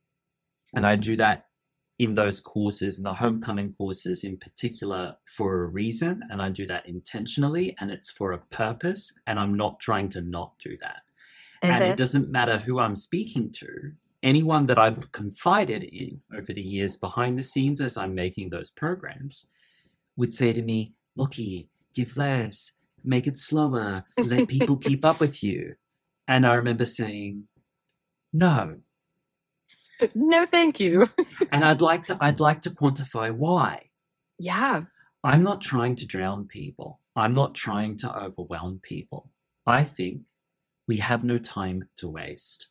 And I do that in those courses, in the Homecoming courses in particular, for a reason. And I do that intentionally, and it's for a purpose. And I'm not trying to not do that. And it doesn't matter who I'm speaking to. Anyone that I've confided in over the years behind the scenes as I'm making those programs would say to me, Lockie, give less, make it slower, let people keep up with you. And I remember saying, no. No, thank you. And I'd like to quantify why. Yeah. I'm not trying to drown people. I'm not trying to overwhelm people. I think we have no time to waste.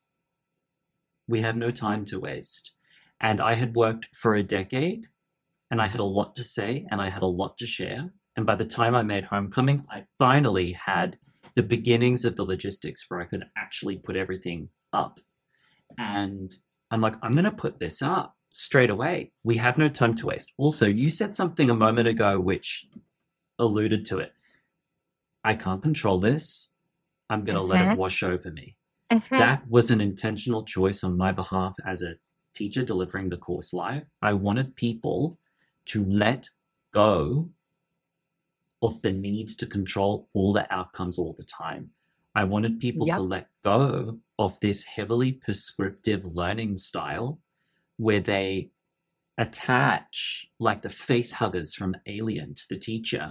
We have no time to waste. And I had worked for a decade, and I had a lot to say, and I had a lot to share. And by the time I made Homecoming, I finally had the beginnings of the logistics where I could actually put everything up. And I'm like, I'm going to put this up straight away. We have no time to waste. Also, you said something a moment ago which alluded to it. I can't control this. I'm going to let it wash over me. That was an intentional choice on my behalf as a teacher delivering the course live. I wanted people to let go of the need to control all the outcomes all the time. I wanted people to let go of this heavily prescriptive learning style where they attach like the face huggers from Alien to the teacher,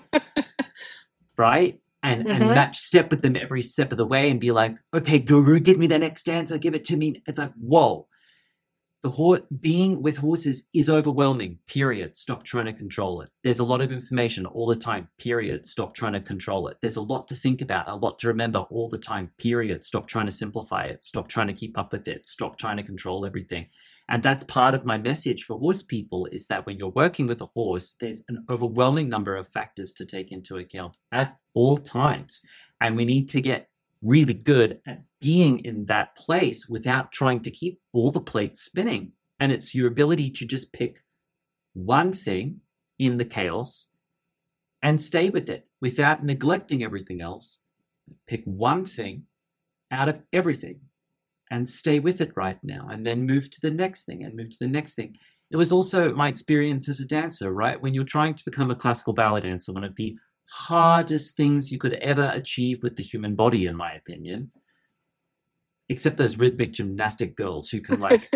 right? And match step with them every step of the way and be like, okay, guru, give me the next answer, give it to me. It's like, whoa. Being with horses is overwhelming, period. Stop trying to control it. There's a lot of information all the time, period. Stop trying to control it. There's a lot to think about, a lot to remember all the time, period. Stop trying to simplify it. Stop trying to keep up with it. Stop trying to control everything. And that's part of my message for horse people, is that when you're working with a horse, there's an overwhelming number of factors to take into account at all times. And we need to get really good at being in that place without trying to keep all the plates spinning. And it's your ability to just pick one thing in the chaos and stay with it without neglecting everything else. Pick one thing out of everything and stay with it right now, and then move to the next thing and move to the next thing. It was also my experience as a dancer, right? When you're trying to become a classical ballet dancer, one of the hardest things you could ever achieve with the human body, in my opinion, except those rhythmic gymnastic girls who can like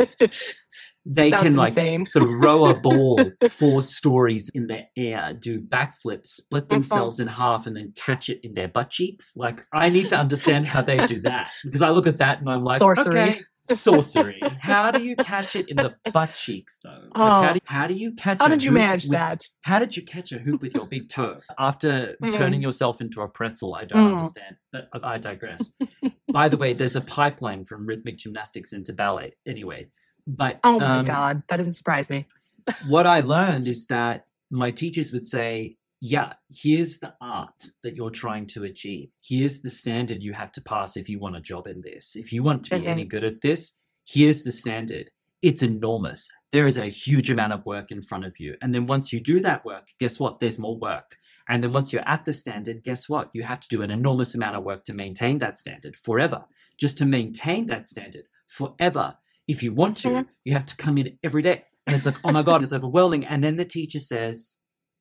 throw a ball 4 stories in the air, do backflips, split themselves in half, and then catch it in their butt cheeks. Like, I need to understand how they do that, because I look at that and I'm like, sorcery. Okay, sorcery. How do you catch it in the butt cheeks, though? Like, how do you catch? How did you manage that? How did you catch a hoop with your big toe after turning yourself into a pretzel? I don't understand, but I digress. By the way, there's a pipeline from rhythmic gymnastics into ballet. Anyway, but oh my God, that doesn't surprise me. What I learned is that my teachers would say, yeah, here's the art that you're trying to achieve. Here's the standard you have to pass if you want a job in this. If you want to be any good at this, here's the standard. It's enormous. There is a huge amount of work in front of you. And then once you do that work, guess what? There's more work. And then once you're at the standard, guess what? You have to do an enormous amount of work to maintain that standard forever. Just to maintain that standard forever. If you want to, you have to come in every day. And it's like, oh my God, it's overwhelming. And then the teacher says,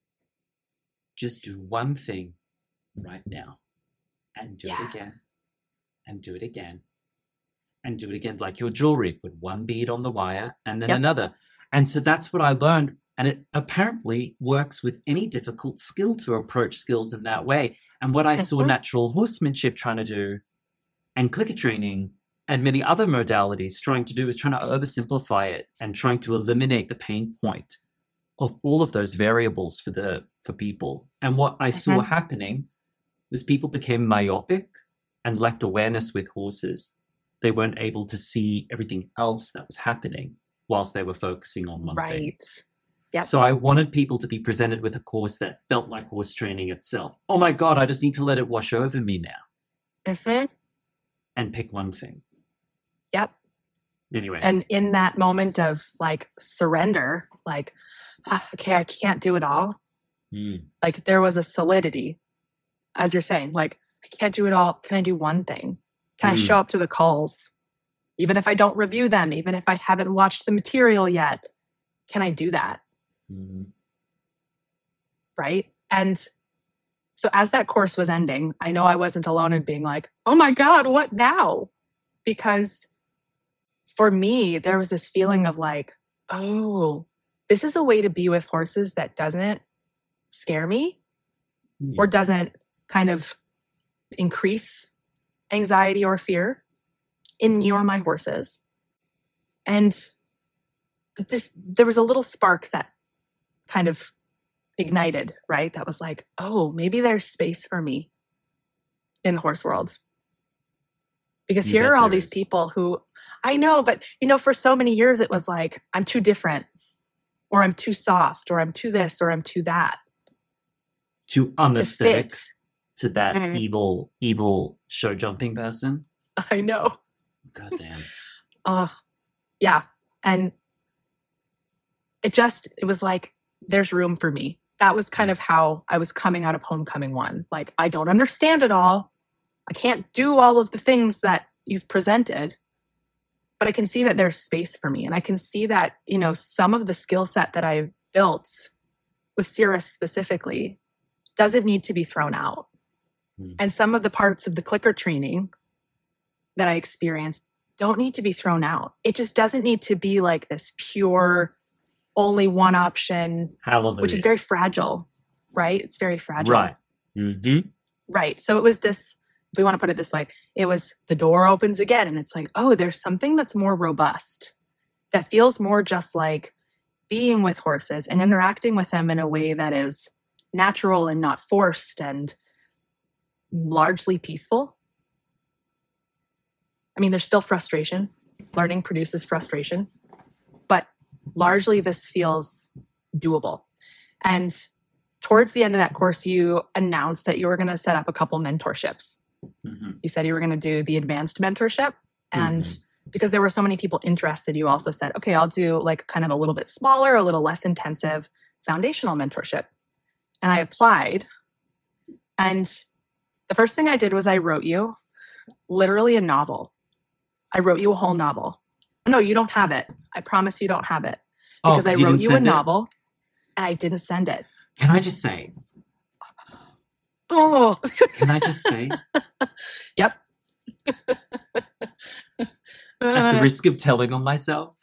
just do one thing right now and do it again and do it again and do it again, like your jewelry, put one bead on the wire and then another. And so that's what I learned. And it apparently works with any difficult skill to approach skills in that way. And what I saw natural horsemanship trying to do, and clicker training and many other modalities trying to do, is trying to oversimplify it and trying to eliminate the pain point of all of those variables for people. And what I saw happening was people became myopic and lacked awareness with horses. They weren't able to see everything else that was happening whilst they were focusing on one thing. Right. Yep. So I wanted people to be presented with a course that felt like horse training itself. Oh my God, I just need to let it wash over me now. And pick one thing. Yep. Anyway. And in that moment of like surrender, like, okay, I can't do it all. Like there was a solidity, as you're saying, like, I can't do it all. Can I do one thing? Can I show up to the calls? Even if I don't review them, even if I haven't watched the material yet, can I do that? Right? And so as that course was ending, I know I wasn't alone in being like, oh my God, what now? Because for me, there was this feeling of like, oh, this is a way to be with horses that doesn't scare me or doesn't kind of increase anxiety or fear in me or my horses. And just there was a little spark that kind of ignited, right? That was like, oh, maybe there's space for me in the horse world. Because here are all these people who, I know, but for so many years it was like, I'm too different, or I'm too soft, or I'm too this, or I'm too that. Too unaesthetic to that evil show jumping person. I know. God damn. Yeah. And it was like, there's room for me. That was kind of how I was coming out of Homecoming 1. Like, I don't understand it all. I can't do all of the things that you've presented, but I can see that there's space for me. And I can see that, some of the skill set that I've built with Cirrus specifically doesn't need to be thrown out. And some of the parts of the clicker training that I experienced don't need to be thrown out. It just doesn't need to be like this pure, only one option, Hallelujah. which is very fragile, right? It's very fragile. Right. Mm-hmm. Right. So it was this, we want to put it this way. It was the door opens again and it's like, oh, there's something that's more robust that feels more just like being with horses and interacting with them in a way that is natural and not forced and largely peaceful. I mean, there's still frustration. Learning produces frustration, but largely this feels doable. And towards the end of that course, you announced that you were going to set up a couple mentorships. Mm-hmm. You said you were going to do the advanced mentorship. And because there were so many people interested, you also said, okay, I'll do like kind of a little bit smaller, a little less intensive foundational mentorship. And I applied. And the first thing I did was I wrote you literally a novel. I wrote you a whole novel. No, you don't have it. I promise you don't have it. Because I wrote you a novel and I didn't send it. Can I just say? Oh. Can I just say? Yep. At the risk of telling on myself.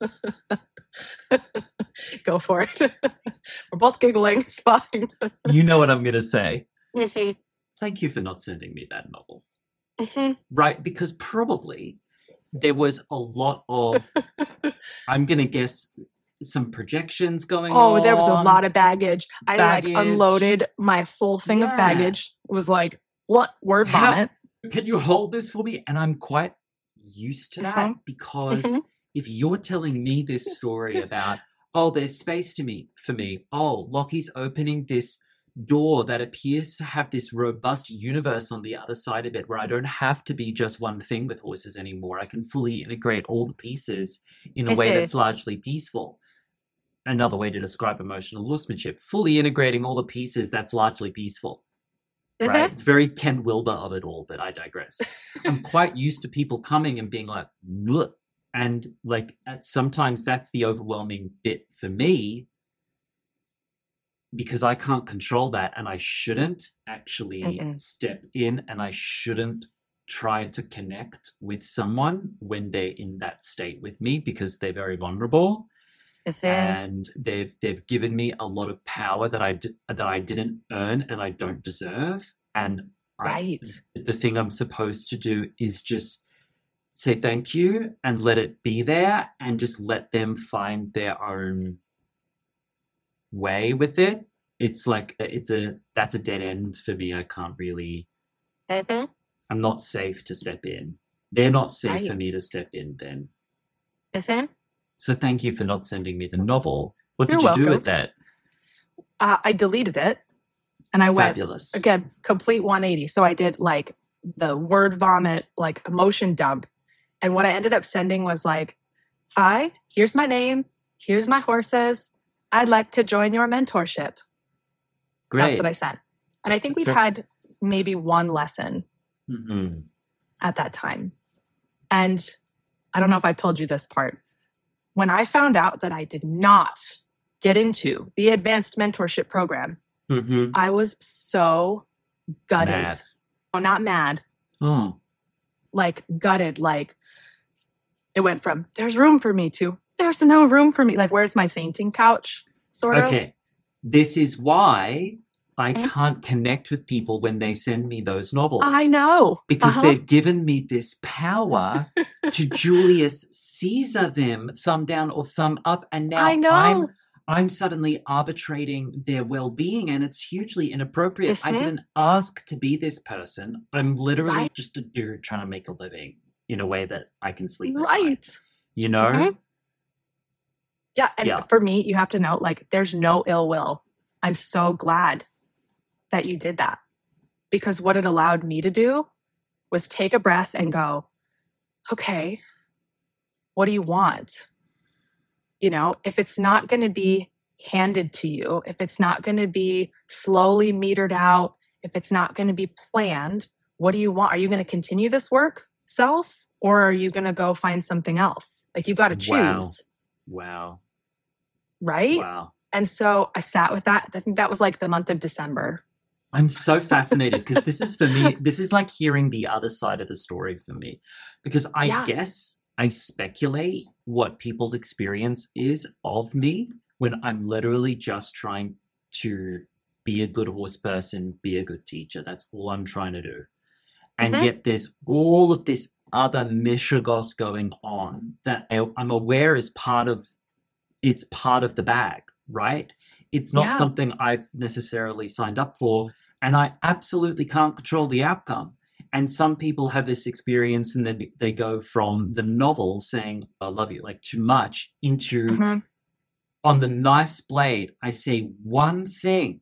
Go for it. We're both giggling. It's fine. You know what I'm going to say. Mm-hmm. Thank you for not sending me that novel. Mm-hmm. Right? Because probably there was a lot of, I'm going to guess, some projections going on. Oh, there was a lot of baggage. I like unloaded my full thing of baggage. It was like, what? Word vomit. Can you hold this for me? And I'm quite used to that because if you're telling me this story about, oh, there's space for me. Oh, Lockie's opening this door that appears to have this robust universe on the other side of it where I don't have to be just one thing with horses anymore. I can fully integrate all the pieces in a way that's largely peaceful. Another way to describe emotional horsemanship, fully integrating all the pieces that's largely peaceful. Right? It's very Ken Wilber of it all, but I digress. I'm quite used to people coming and being like, bleh. And like sometimes that's the overwhelming bit for me because I can't control that and I shouldn't actually step in and I shouldn't try to connect with someone when they're in that state with me because they're very vulnerable. And they've given me a lot of power that I didn't earn and I don't deserve. And the thing I'm supposed to do is just say thank you and let it be there and just let them find their own way with it. It's like that's a dead end for me. I can't really. I'm not safe to step in. They're not safe for me to step in. Then. So thank you for not sending me the novel. What did you do with that? I deleted it and I went, again, complete 180. So I did like the word vomit, like emotion dump. And what I ended up sending was like, hi, here's my name. Here's my horses. I'd like to join your mentorship. Great. That's what I sent. And I think we'd had maybe one lesson at that time. And I don't know if I told you this part. When I found out that I did not get into the advanced mentorship program, I was so gutted. Mad. Oh, not mad. Oh. Like gutted. Like it went from there's room for me to there's no room for me. Like where's my fainting couch? Sort of. Okay. This is why I can't connect with people when they send me those novels. I know. Because they've given me this power to Julius Caesar them, thumb down or thumb up. And now I know. I'm suddenly arbitrating their well-being and it's hugely inappropriate. I didn't ask to be this person. I'm literally just a dude trying to make a living in a way that I can sleep. Right. You know? Yeah. And for me, you have to know, like, there's no ill will. I'm so glad that you did that because what it allowed me to do was take a breath and go, okay, what do you want? You know, if it's not going to be handed to you, if it's not going to be slowly metered out, if it's not going to be planned, what do you want? Are you going to continue this work self, or are you going to go find something else? Like, you got to choose. Wow. Right? Wow. And so I sat with that. I think that was like the month of December. I'm so fascinated because this is, for me, this is like hearing the other side of the story for me. Because I guess I speculate what people's experience is of me when I'm literally just trying to be a good horse person, be a good teacher. That's all I'm trying to do. And yet there's all of this other mishagos going on that I'm aware is part of the bag, right? It's not something I've necessarily signed up for, and I absolutely can't control the outcome. And some people have this experience and then they go from the novel saying, I love you, like too much, into on the knife's blade, I say one thing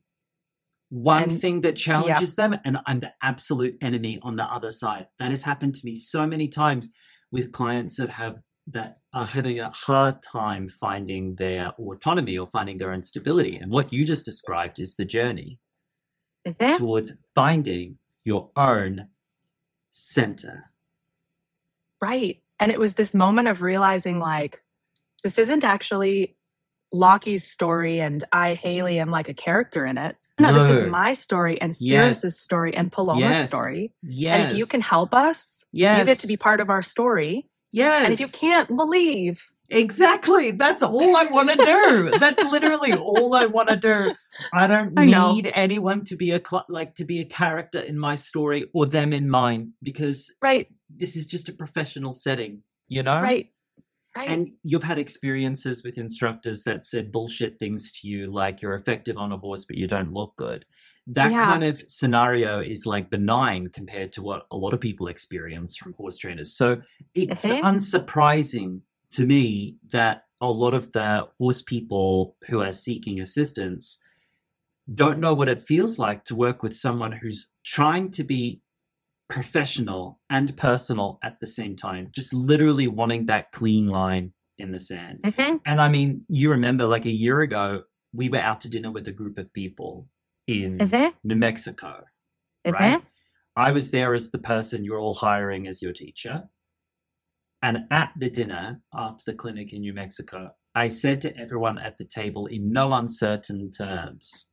that challenges them, and I'm the absolute enemy on the other side. That has happened to me so many times with clients that are having a hard time finding their autonomy or finding their own stability. And what you just described is the journey towards finding your own center. Right. And it was this moment of realizing, like, this isn't actually Lockie's story and I, Haley, am like a character in it. No, this is my story and Sirius's story and Paloma's story. Yes. And if you can help us, you get to be part of our story. Yes. And if you can't, we'll leave. Exactly. That's all I want to do. That's literally all I want to do. I don't need anyone to be a character in my story or them in mine, because this is just a professional setting, you know? Right. And you've had experiences with instructors that said bullshit things to you, like you're effective on a horse, but you don't look good. That kind of scenario is like benign compared to what a lot of people experience from horse trainers. So it's unsurprising to me that a lot of the horse people who are seeking assistance don't know what it feels like to work with someone who's trying to be professional and personal at the same time, just literally wanting that clean line in the sand. And I mean, you remember like a year ago, we were out to dinner with a group of people in New Mexico, right? I was there as the person you're all hiring as your teacher. And at the dinner after the clinic in New Mexico, I said to everyone at the table in no uncertain terms,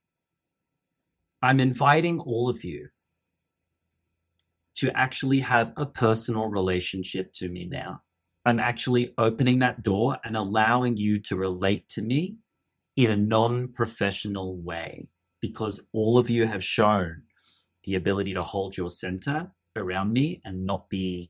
I'm inviting all of you to actually have a personal relationship to me now. I'm actually opening that door and allowing you to relate to me in a non-professional way, because all of you have shown the ability to hold your center around me and not be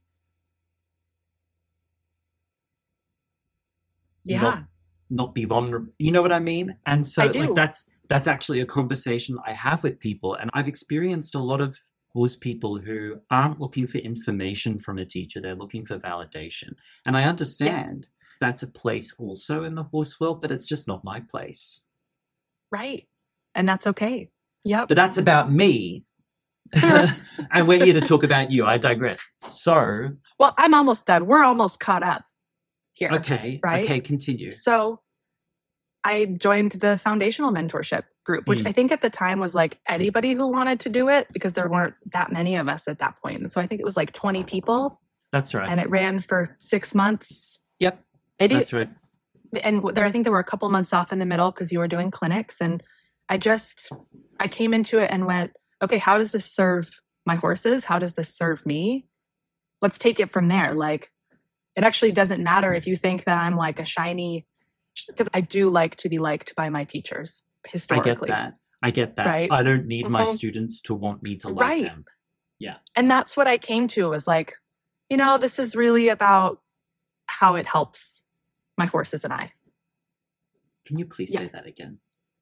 not be vulnerable. You know what I mean? And so like that's actually a conversation I have with people. And I've experienced a lot of horse people who aren't looking for information from a teacher. They're looking for validation. And I understand that's a place also in the horse world, but it's just not my place. Right. And that's okay. Yep. But that's about me. And we're here to talk about you. I digress. So. Well, I'm almost done. We're almost caught up here. Okay. Right. Okay. Continue. So I joined the foundational mentorship group, which I think at the time was like anybody who wanted to do it, because there weren't that many of us at that point. And so I think it was like 20 people. That's right. And it ran for 6 months. Yep. Maybe, that's right. And I think there were a couple months off in the middle because you were doing clinics. And I came into it and went, okay, how does this serve my horses? How does this serve me? Let's take it from there. Like, it actually doesn't matter if you think that I'm like a shiny, because I do like to be liked by my teachers historically. I get that. Right? I don't need my students to want me to like them. Yeah. And that's what I came to, was like, this is really about how it helps my horses and I. Can you please say that again?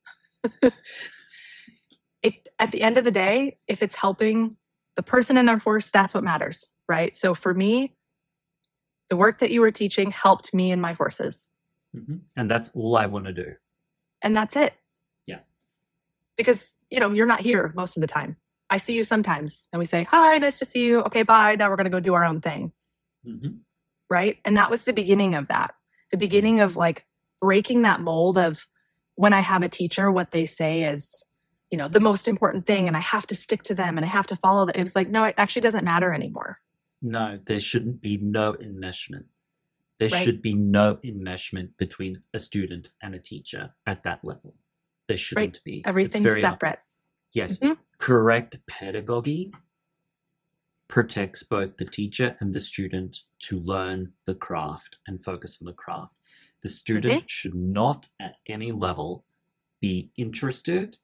At the end of the day, if it's helping the person and their horse, that's what matters, right? So for me, the work that you were teaching helped me and my horses. Mm-hmm. And that's all I want to do. And that's it. Yeah. Because, you're not here most of the time. I see you sometimes and we say, hi, nice to see you. Okay, bye. Now we're going to go do our own thing. Mm-hmm. Right? And that was the beginning of that. The beginning of like breaking that mold of when I have a teacher, what they say is, the most important thing and I have to stick to them and I have to follow that. It was like, no, it actually doesn't matter anymore. No, there shouldn't be no enmeshment. There Right. should be no enmeshment between a student and a teacher at that level. There shouldn't be. It's Everything's very separate. Yes, Mhm. correct pedagogy protects both the teacher and the student to learn the craft and focus on the craft. The student should not at any level be interested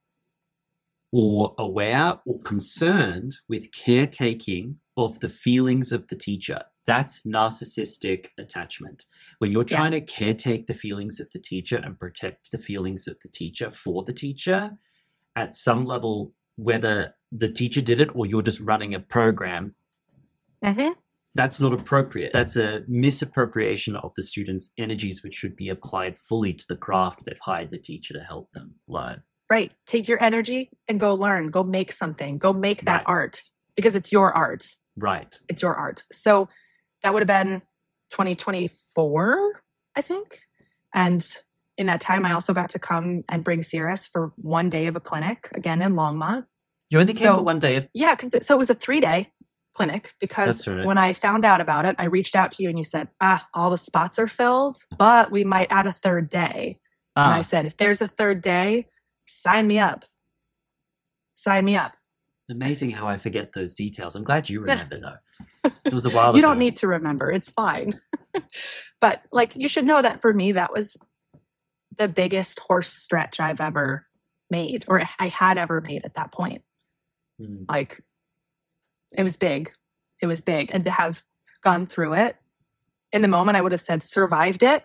or aware or concerned with caretaking of the feelings of the teacher. That's narcissistic attachment. When you're trying to caretake the feelings of the teacher and protect the feelings of the teacher for the teacher, at some level, whether the teacher did it or you're just running a program, Mhm. that's not appropriate. That's a misappropriation of the students' energies, which should be applied fully to the craft they've hired the teacher to help them learn. Right. Take your energy and go learn. Go make something. Go make that Right. art because it's your art. Right. It's your art. So that would have been 2024, I think. And in that time, I also got to come and bring Cirrus for one day of a clinic, again in Longmont. You only came So- for one day of Yeah. So it was a 3-day clinic because That's right. when I found out about it, I reached out to you and you said, all the spots are filled, but we might add a third day. And I said, if there's a third day, sign me up. Sign me up. Amazing how I forget those details. I'm glad you remember though. It was a while ago. You don't need to remember. It's fine. But you should know that for me, that was the biggest horse stretch I've ever made or I had ever made at that point. Mm. It was big. It was big. And to have gone through it in the moment, I would have said survived it.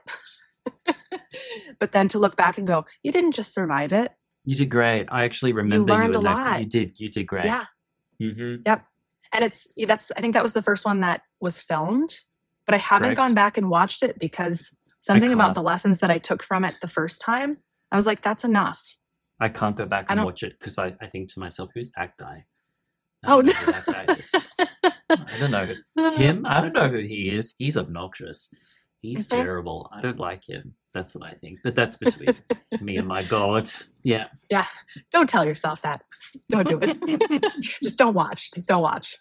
But then to look back and go, you didn't just survive it. You did great. I actually remember learned you a in that. lot. You did great. Yeah. Mm-hmm. And I think that was the first one that was filmed, but I haven't Correct. gone back and watched it because something about can't. the lessons that I took from it the first time, I was like, that's enough. I can't go back I and don't- watch it because I think to myself, who's that guy? I Oh, don't know no. who that guy is. I don't know him. I don't know who he is. He's obnoxious. He's Okay. terrible. I don't like him. That's what I think. But that's between me and my God. Yeah. Don't tell yourself that. Don't do it. Just don't watch. Just don't watch.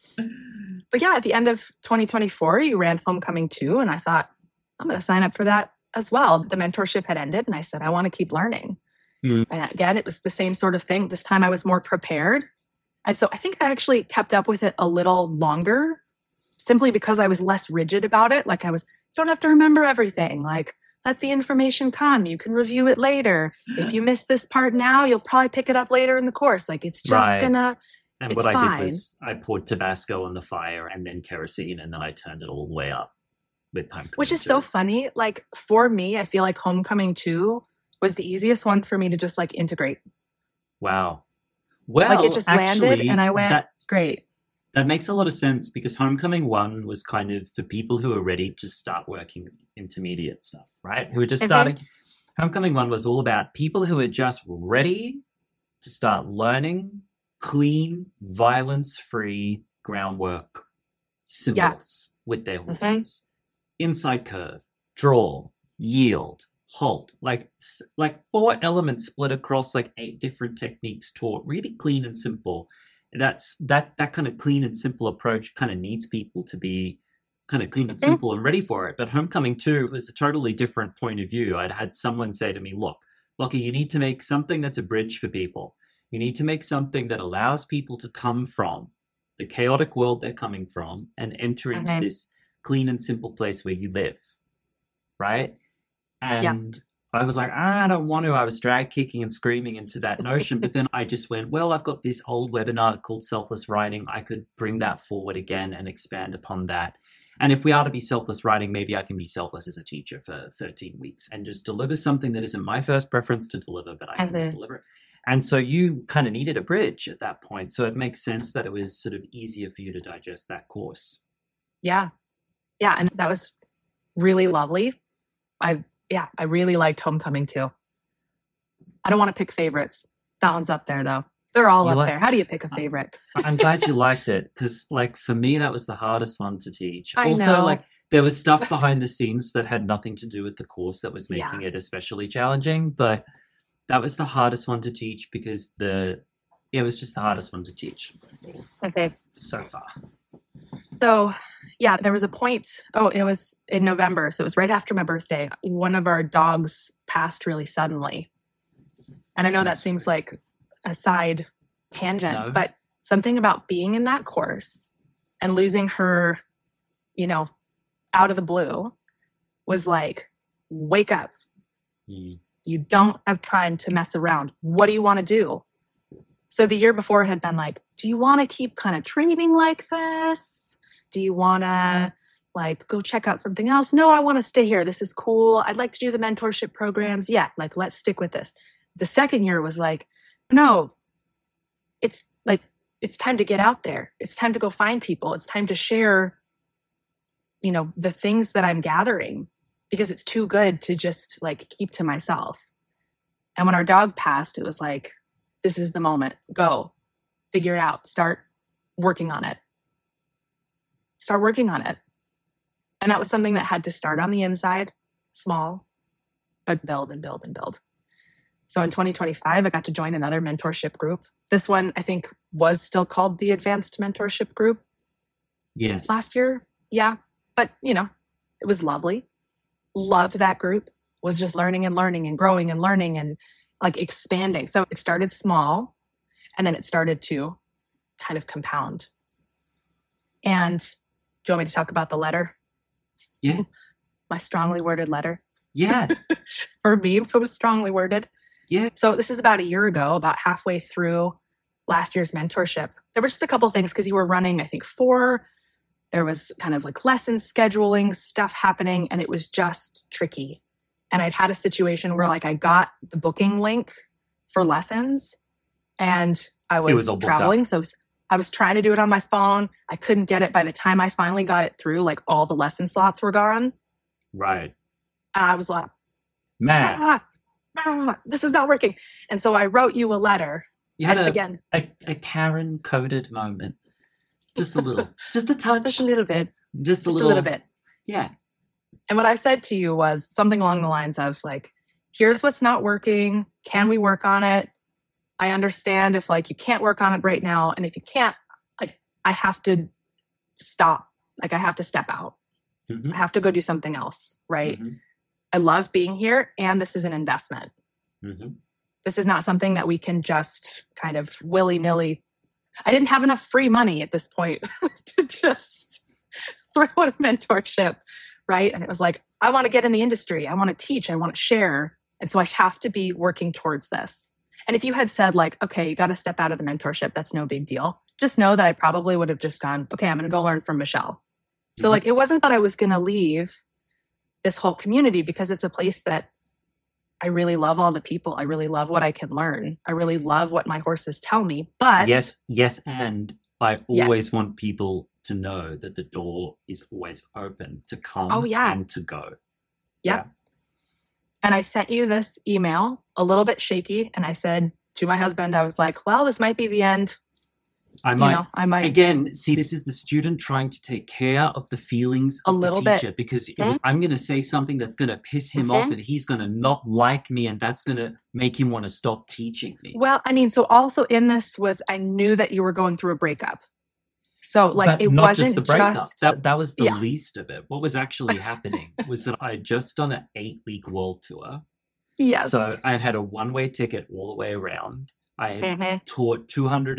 But yeah, at the end of 2024, you ran Homecoming 2, and I thought, I'm going to sign up for that as well. The mentorship had ended, and I said, I want to keep learning. Mm. And again, it was the same sort of thing. This time I was more prepared. And so I think I actually kept up with it a little longer simply because I was less rigid about it. You don't have to remember everything. Let the information come. You can review it later. If you miss this part now, you'll probably pick it up later in the course. It's just Right. gonna, And It's what I fine. did was I poured Tabasco on the fire and then kerosene, and then I turned it all the way up with Homecoming. which is so 2. funny. For me, I feel like Homecoming 2 was the easiest one for me to just integrate. Wow. Well, It just landed actually, and I went, that, it's great. that makes a lot of sense because Homecoming 1 was kind of for people who are ready to start working intermediate stuff, right? Who are just Mhm. starting. Homecoming 1 was all about people who are just ready to start learning clean, violence-free groundwork symbols with their horses. Inside curve, draw, yield, halt, like 4 elements split across 8 different techniques taught, really clean and simple. That kind of clean and simple approach kind of needs people to be kind of clean and simple and ready for it. But Homecoming 2 was a totally different point of view. I'd had someone say to me, look, Lockie, you need to make something that's a bridge for people. You need to make something that allows people to come from the chaotic world they're coming from and enter into this clean and simple place where you live, right? And I was like, I don't want to. I was drag kicking and screaming into that notion. But then I just went, well, I've got this old webinar called Selfless Writing. I could bring that forward again and expand upon that. And if we are to be selfless writing, maybe I can be selfless as a teacher for 13 weeks and just deliver something that isn't my first preference to deliver, but I can just deliver it. And so you kind of needed a bridge at that point. So it makes sense that it was sort of easier for you to digest that course. Yeah. Yeah. And that was really lovely. I really liked Homecoming 2. I don't want to pick favorites. That one's up there though. They're all up there. How do you pick a favorite? I'm glad you liked it because for me, that was the hardest one to teach. I Also, know. there was stuff behind the scenes that had nothing to do with the course that was making it especially challenging. But That was the hardest one to teach because it was just the hardest one to teach Okay. so far. So, yeah, there was a point. Oh, it was in November. So it was right after my birthday. One of our dogs passed really suddenly. And I know that Yes. seems like a side tangent, No. but something about being in that course and losing her, out of the blue was like, wake up. Mm. You don't have time to mess around. What do you want to do? So the year before had been like, do you want to keep kind of training like this? Do you want to go check out something else? No, I want to stay here. This is cool. I'd like to do the mentorship programs. Yeah, let's stick with this. The second year was like, no, it's time to get out there. It's time to go find people. It's time to share, the things that I'm gathering, because it's too good to just keep to myself. And when our dog passed, it was like, this is the moment. Go figure it out. Start working on it. And that was something that had to start on the inside, small, but build and build and build. So in 2025, I got to join another mentorship group. This one, I think, was still called the Advanced Mentorship Group. Yes. Last year. Yeah. But, it was lovely. Loved that group. Was just learning and learning and growing and learning and expanding. So it started small and then it started to kind of compound. And do you want me to talk about the letter? Yeah. My strongly worded letter. Yeah. For me, it was strongly worded. Yeah. So this is about a year ago, about halfway through last year's mentorship. There were just a couple things because you were running, I think, 4. There was kind of lesson scheduling stuff happening, and it was just tricky. And I'd had a situation where I got the booking link for lessons and I was all booked traveling. up. So I was trying to do it on my phone. I couldn't get it. By the time I finally got it through, all the lesson slots were gone. Right. And I was like, Man, this is not working. And so I wrote you a letter. you had Again, a Karen coded moment. Just a little. Just a touch. just a little bit. Just a Just little. a little bit. Yeah. And what I said to you was something along the lines of here's what's not working. Can we work on it? I understand if you can't work on it right now. And if you can't, I have to stop. I have to step out. Mm-hmm. I have to go do something else. Right. Mm-hmm. I love being here. And this is an investment. Mm-hmm. This is not something that we can just kind of willy-nilly. I didn't have enough free money at this point to just throw in a mentorship. Right. And it was I want to get in the industry. I want to teach. I want to share. And so I have to be working towards this. And if you had said okay, you got to step out of the mentorship, that's no big deal. Just know that I probably would have just gone, okay, I'm going to go learn from Michelle. So it wasn't that I was going to leave this whole community, because it's a place that I really love all the people. I really love what I can learn. I really love what my horses tell me. But yes. And I always want people to know that the door is always open to come and to go. Yep. Yeah. And I sent you this email a little bit shaky. And I said to my husband, I was like, well, this might be the end. I might. Again, see, this is the student trying to take care of the feelings of the teacher, because I'm going to say something that's going to piss him off and he's going to not like me, and that's going to make him want to stop teaching me. Well, so also in this was, I knew that you were going through a breakup. So but it not wasn't just the breakup. just... That was the least of it. What was actually happening was that I had just done an 8-week world tour. Yes. So I had a one-way ticket all the way around. I had taught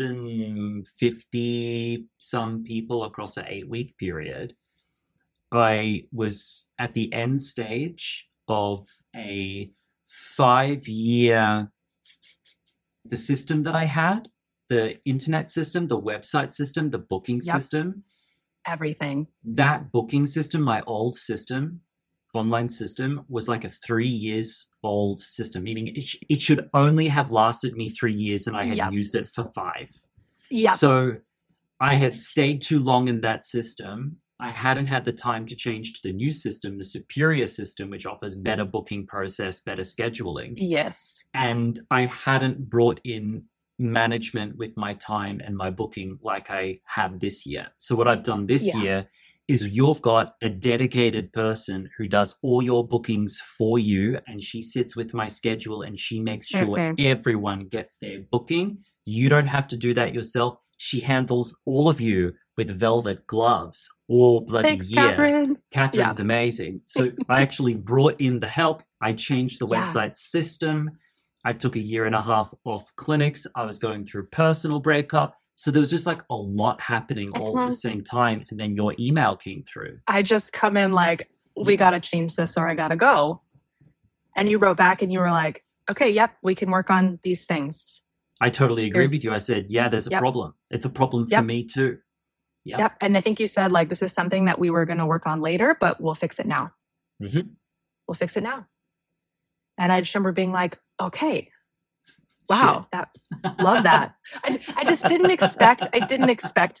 250 some people across an 8-week period. I was at the end stage of a 5-year, the system that I had, the internet system, the website system, the booking system. Everything. That booking system, my old system, online system, was a 3 years old system, meaning it should only have lasted me 3 years, and I had used it for 5. Yeah. So I had stayed too long in that system. I hadn't had the time to change to the new system, the superior system, which offers better booking process, better scheduling. Yes. And I hadn't brought in management with my time and my booking like I have this year. So what I've done this year is you've got a dedicated person who does all your bookings for you, and she sits with my schedule and she makes sure everyone gets their booking. You don't have to do that yourself. She handles all of you with velvet gloves all bloody Thanks, year. Catherine. Catherine's amazing. So I actually brought in the help. I changed the website system. I took a year and a half off clinics. I was going through personal breakup. So there was just like a lot happening all at the same time. And then your email came through. I just come in like, we got to change this or I got to go. And you wrote back and you were like, okay, yep, we can work on these things. I totally agree with you. I said, yeah, there's a problem. It's a problem for me too. Yep. And I think you said like, this is something that we were going to work on later, but we'll fix it now. Mm-hmm. We'll fix it now. And I just remember being like, okay, wow, love that. I just didn't expect that. I didn't expect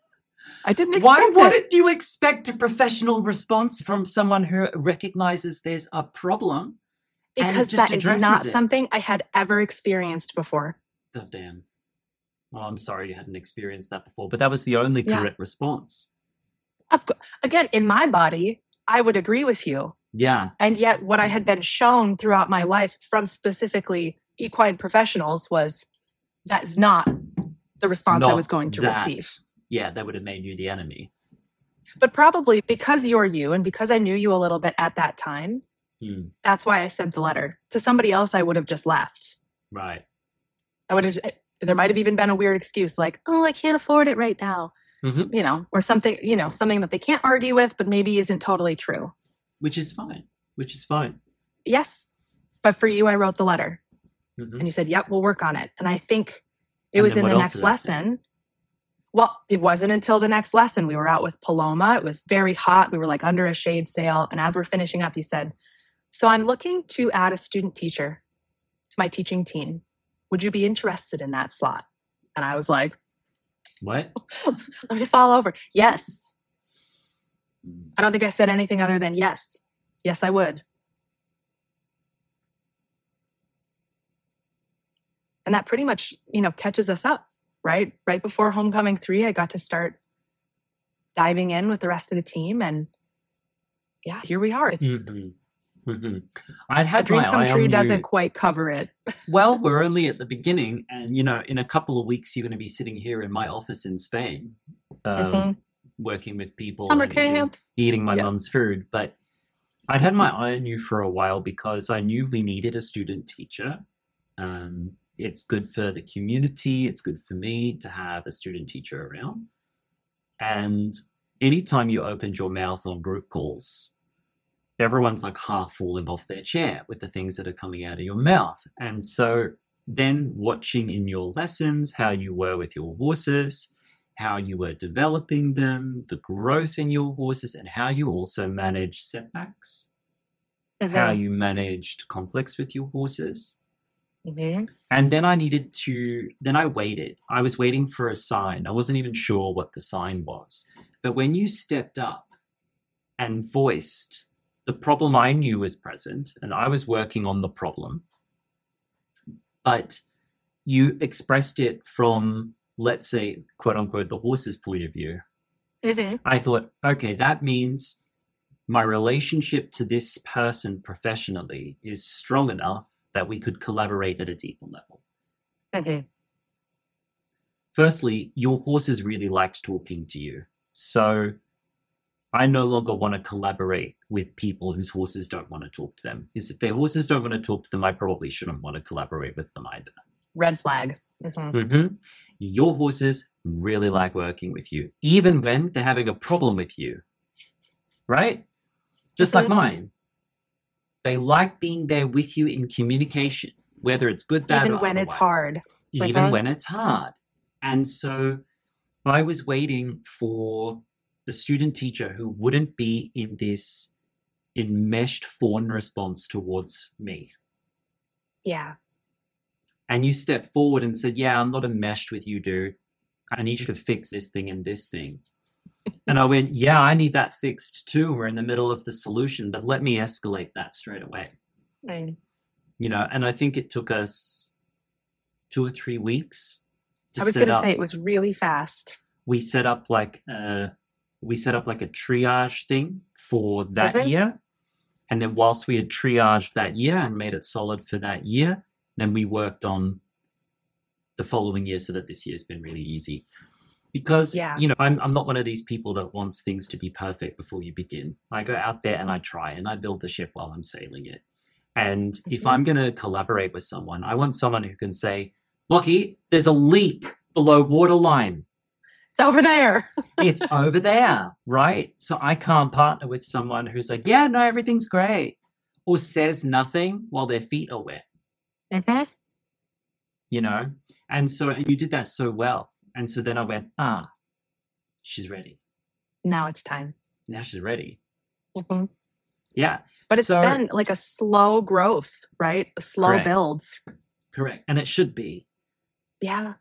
Why it. wouldn't you expect a professional response from someone who recognizes there's a problem? Because that is not something I had ever experienced before. God damn. Well, I'm sorry you hadn't experienced that before, but that was the only correct response. Again, in my body, I would agree with you. Yeah. And yet what I had been shown throughout my life from specifically equine professionals was that's not the response I was going to receive. Yeah, that would have made you the enemy. But probably because you're you and because I knew you a little bit at that time, that's why I sent the letter. To somebody else, I would have just left. Right. I would have. There might have even been a weird excuse like, oh, I can't afford it right now. Mm-hmm. Or something, something that they can't argue with, but maybe isn't totally true. Which is fine. Yes. But for you, I wrote the letter. Mm-hmm. And you said, yep, we'll work on it. And I think it was in the next lesson. Well, it wasn't until the next lesson. We were out with Paloma. It was very hot. We were like under a shade sail. And as we're finishing up, you said, so I'm looking to add a student teacher to my teaching team. Would you be interested in that slot? And I was like, what? Let me fall over. Yes. I don't think I said anything other than yes. Yes, I would. And that pretty much, catches us up, right? Right before Homecoming 3, I got to start diving in with the rest of the team. And yeah, here we are. I'd had a dream my come eye true on doesn't you. quite cover it. Well, we're only at the beginning. And, in a couple of weeks, you're going to be sitting here in my office in Spain, working with people. Summer camp. Eating my mum's food. But I'd had my eye on you for a while because I knew we needed a student teacher. It's good for the community. It's good for me to have a student teacher around. And anytime you opened your mouth on group calls, everyone's like half falling off their chair with the things that are coming out of your mouth. And so then watching in your lessons how you were with your horses, how you were developing them, the growth in your horses, and how you also managed setbacks, how you managed conflicts with your horses. And then I waited. I was waiting for a sign. I wasn't even sure what the sign was. But when you stepped up and voiced the problem I knew was present, and I was working on the problem, but you expressed it from, let's say, quote unquote, the horse's point of view. I thought, okay, that means my relationship to this person professionally is strong enough that we could collaborate at a deeper level. Firstly, your horses really liked talking to you. So I no longer want to collaborate with people whose horses don't want to talk to them. Because if their horses don't want to talk to them, I probably shouldn't want to collaborate with them either. Red flag. Your horses really like working with you, even when they're having a problem with you. Right? Just like mine. They like being there with you in communication, whether it's good, bad, even when it's hard. Even when it's hard. And so I was waiting for a student teacher who wouldn't be in this enmeshed fawn response towards me. Yeah. And you stepped forward and said, yeah, I'm not enmeshed with you, dude. I need you to fix this thing and this thing. And I went, yeah, I need that fixed too. We're in the middle of the solution, but let me escalate that straight away. And I think it took us 2 or 3 weeks. I was going to say it was really fast. We set up like a we set up like a triage thing for that Okay. year. And then whilst we had triaged that year and made it solid for that year, then we worked on the following year so that this year's been really easy. Because, Yeah. I'm not one of these people that wants things to be perfect before you begin. I go out there and I try and I build the ship while I'm sailing it. And if Mhm. I'm going to collaborate with someone, I want someone who can say, Lockie, there's a leak below waterline. It's over there. It's over there, right? So I can't partner with someone who's like, yeah, no, everything's great, or says nothing while their feet are wet, Mhm. And so you did that so well. And so then I went, she's ready. Now it's time. Now she's ready. Mhm. Yeah. But it's So- been like a slow growth, right? A slow Correct. build. Correct. And it should be. Yeah.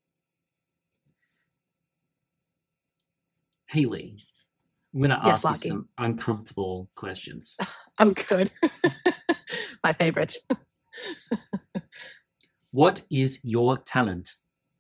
Haley, I'm going to Yes, ask you Lockie. some uncomfortable questions. I'm good. My favorite. What is your talent?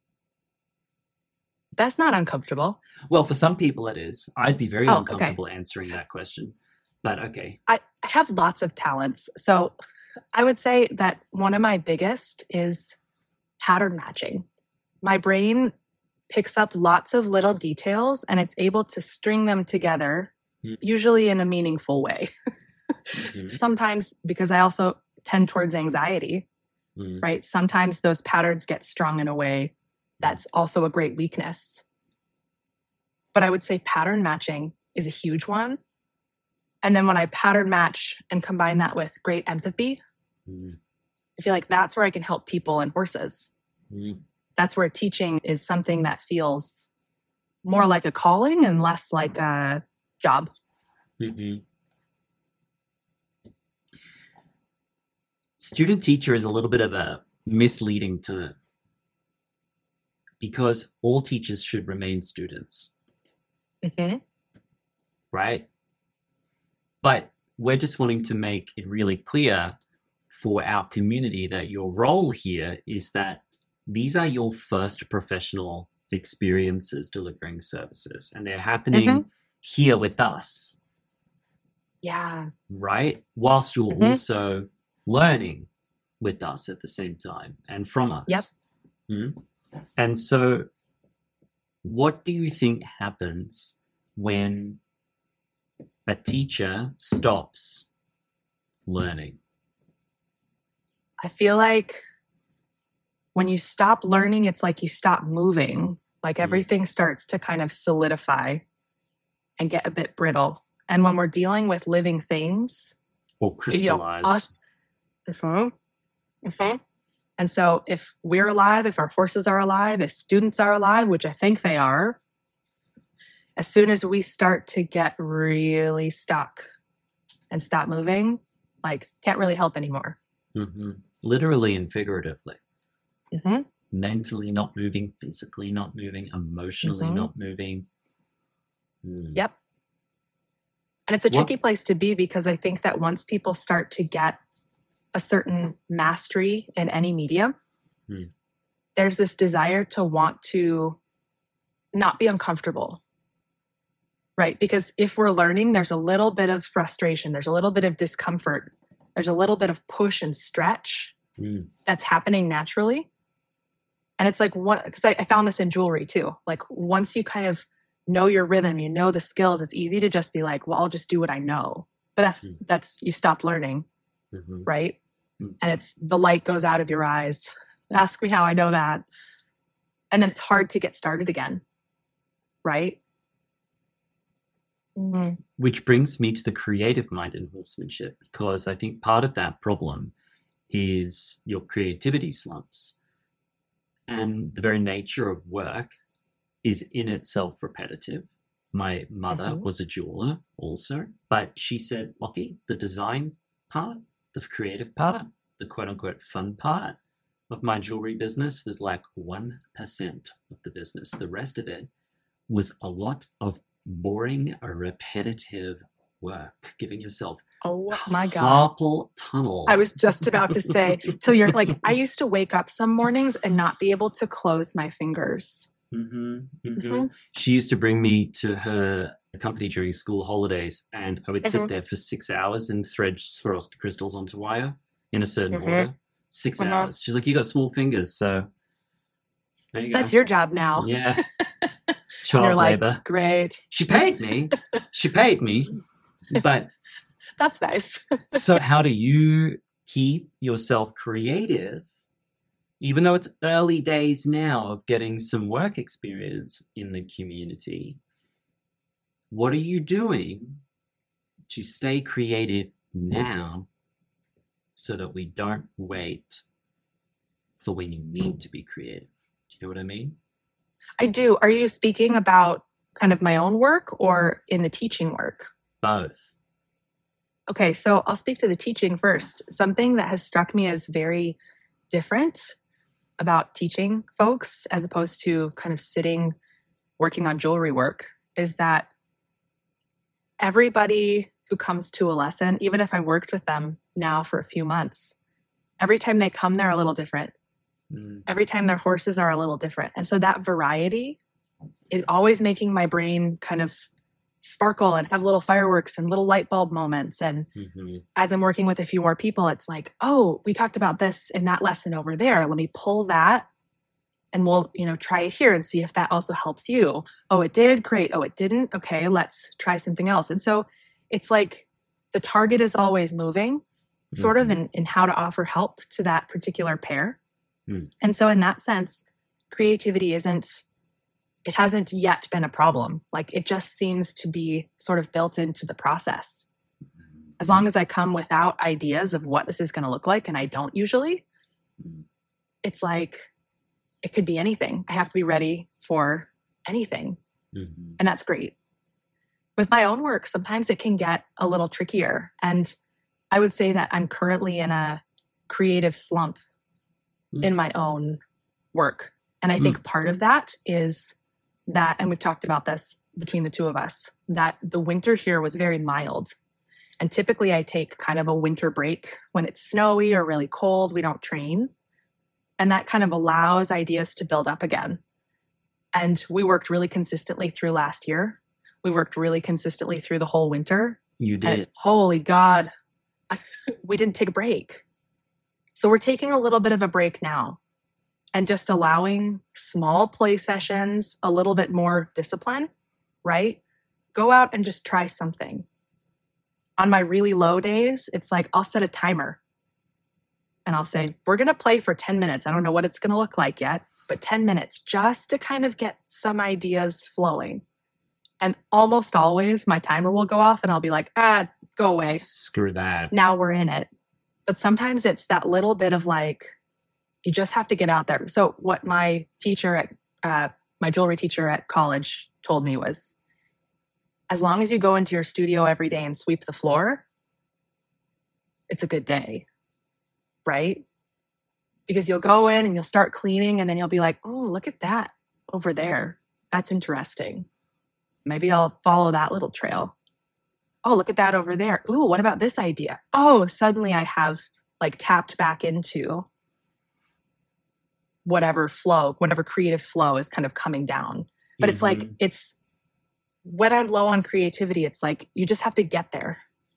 That's not uncomfortable. Well, for some people it is. I'd be very Oh, okay. uncomfortable answering that question. But okay. I have lots of talents. So I would say that one of my biggest is pattern matching. My brain picks up lots of little details and it's able to string them together, Mm. usually in a meaningful way. Mhm. Sometimes because I also tend towards anxiety, Mm. right? Sometimes those patterns get strung in a way that's also a great weakness. But I would say pattern matching is a huge one. And then when I pattern match and combine that with great empathy, Mm. I feel like that's where I can help people and horses. Mm. That's where teaching is something that feels more like a calling and less like a job. Mhm. Student teacher is a little bit of a misleading term because all teachers should remain students, right? But we're just wanting to make it really clear for our community that your role here is that these are your first professional experiences delivering services, and they're happening Mhm. here with us, Yeah. right? Whilst you're Mhm. also learning with us at the same time and from us. Yep. Mhm. And so, what do you think happens when a teacher stops learning? I feel like when you stop learning, it's like you stop moving. Like everything starts to kind of solidify and get a bit brittle. And when we're dealing with living things, Or crystallize? us. Mhm. Mhm. And so if we're alive, if our horses are alive, if students are alive, which I think they are, as soon as we start to get really stuck and stop moving, like can't really help anymore. Mhm. Literally and figuratively. Mhm. Mentally not moving, physically not moving, emotionally Mhm. not moving. Mm. Yep. And it's a What- tricky place to be because I think that once people start to get a certain mastery in any medium, Hmm. there's this desire to want to not be uncomfortable, right? Because if we're learning, there's a little bit of frustration, there's a little bit of discomfort, there's a little bit of push and stretch Mm. that's happening naturally. And it's like, because I found this in jewelry too. Like once you kind of know your rhythm, you know the skills, it's easy to just be like, well, I'll just do what I know. But that's you stop learning, Mhm. right? Mm. And it's the light goes out of your eyes. Ask me how I know that. And then it's hard to get started again, right? Mhm. Which brings me to the creative mind in horsemanship, because I think part of that problem is your creativity slumps. And the very nature of work is in itself repetitive. My mother Mhm. was a jeweler also, but she said, Lockie, the design part, the creative part, the quote unquote fun part of my jewelry business was like 1% of the business. The rest of it was a lot of boring, repetitive work, giving yourself Oh my God. carpal tunnel. I was just about to say, till you're like, I used to wake up some mornings and not be able to close my fingers. Mhm, mhm. Mhm. She used to bring me to her a company during school holidays, and I would sit there for 6 hours and thread Swarovski crystals onto wire in a certain order. 6 hours. She's like, you got small fingers, so there you go. That's your job now. Yeah. And Child you're like, labor. great. She paid me. But That's nice. so how do you keep yourself creative, even though it's early days now of getting some work experience in the community? What are you doing to stay creative now so that we don't wait for when you need to be creative? Do you know what I mean? I do. Are you speaking about kind of my own work or in the teaching work? Both. Okay, so I'll speak to the teaching first. Something that has struck me as very different about teaching folks as opposed to kind of sitting working on jewelry work is that everybody who comes to a lesson, even if I worked with them now for a few months, every time they come, they're a little different. Every time their horses are a little different. And so that variety is always making my brain kind of sparkle and have little fireworks and little light bulb moments. And as I'm working with a few more people, it's like, oh, we talked about this in that lesson over there. Let me pull that and we'll, try it here and see if that also helps you. Oh, it did? Great. Oh, it didn't? Okay, let's try something else. And so it's like the target is always moving sort of in how to offer help to that particular pair. And so in that sense, creativity it hasn't yet been a problem. Like it just seems to be sort of built into the process. As long as I come without ideas of what this is going to look like, and I don't usually, it's like, it could be anything. I have to be ready for anything. And that's great. With my own work, sometimes it can get a little trickier. And I would say that I'm currently in a creative slump in my own work. And I think part of that is that, and we've talked about this between the two of us, that the winter here was very mild. And typically I take kind of a winter break when it's snowy or really cold. We don't train. And that kind of allows ideas to build up again. And we worked really consistently through last year. We worked really consistently through the whole winter. You did. Holy God, we didn't take a break. So we're taking a little bit of a break now and just allowing small play sessions, a little bit more discipline, right? Go out and just try something. On my really low days, it's like I'll set a timer and I'll say, we're going to play for 10 minutes. I don't know what it's going to look like yet, but 10 minutes just to kind of get some ideas flowing. And almost always my timer will go off and I'll be like, go away. Screw that. Now we're in it. But sometimes it's that little bit of like, you just have to get out there. So what my teacher at my jewelry teacher at college told me was, as long as you go into your studio every day and sweep the floor, it's a good day, right? Because you'll go in and you'll start cleaning and then you'll be like, oh, look at that over there. That's interesting. Maybe I'll follow that little trail. Oh, look at that over there. Ooh, what about this idea? Oh, suddenly I have like tapped back into whatever creative flow is kind of coming down. But it's like, when I'm low on creativity, it's like, you just have to get there.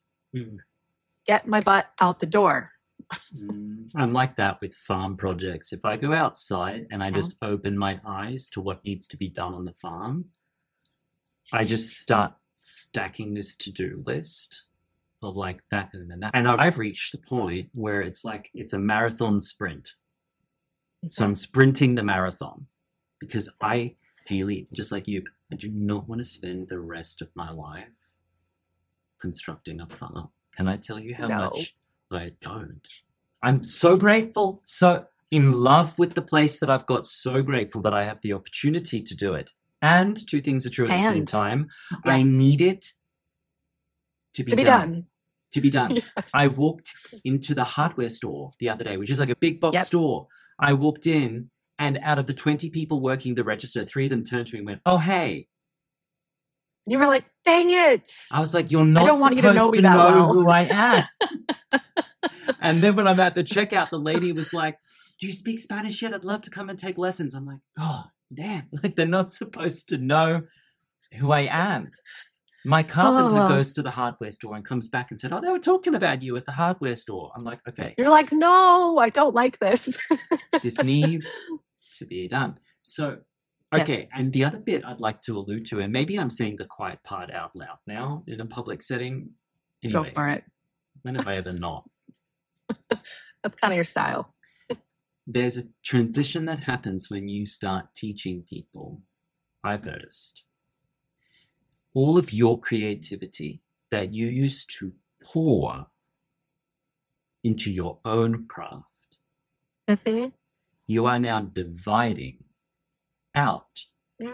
Get my butt out the door. I'm like that with farm projects. If I go outside and I just open my eyes to what needs to be done on the farm, I just start stacking this to-do list of like that and then that. And I've reached the point where it's like, it's a marathon sprint. So I'm sprinting the marathon because I really, just like you, I do not want to spend the rest of my life constructing a farm. Can I tell you how much I don't? I'm so grateful, so in love with the place that I've got, so grateful that I have the opportunity to do it. And two things are true at the same time. Yes. I need it to be done. To be done. Yes. I walked into the hardware store the other day, which is like a big box store. I walked in, and out of the 20 people working the register, 3 of them turned to me and went, "Oh, hey." You were like, dang it. I was like, you're not supposed to know who I am. And then when I'm at the checkout, the lady was like, "Do you speak Spanish yet? I'd love to come and take lessons." I'm like, oh, damn. Like, they're not supposed to know who I am. My carpenter Oh. goes to the hardware store and comes back and said, "Oh, they were talking about you at the hardware store." I'm like, okay, You're like, no, I don't like this. this needs to be done. So, okay, and the other bit I'd like to allude to, and maybe I'm saying the quiet part out loud now in a public setting. Anyway, Go for it. when have I ever not? That's kind of your style. There's a transition that happens when you start teaching people, I've noticed. All of your creativity that you used to pour into your own craft, you are now dividing out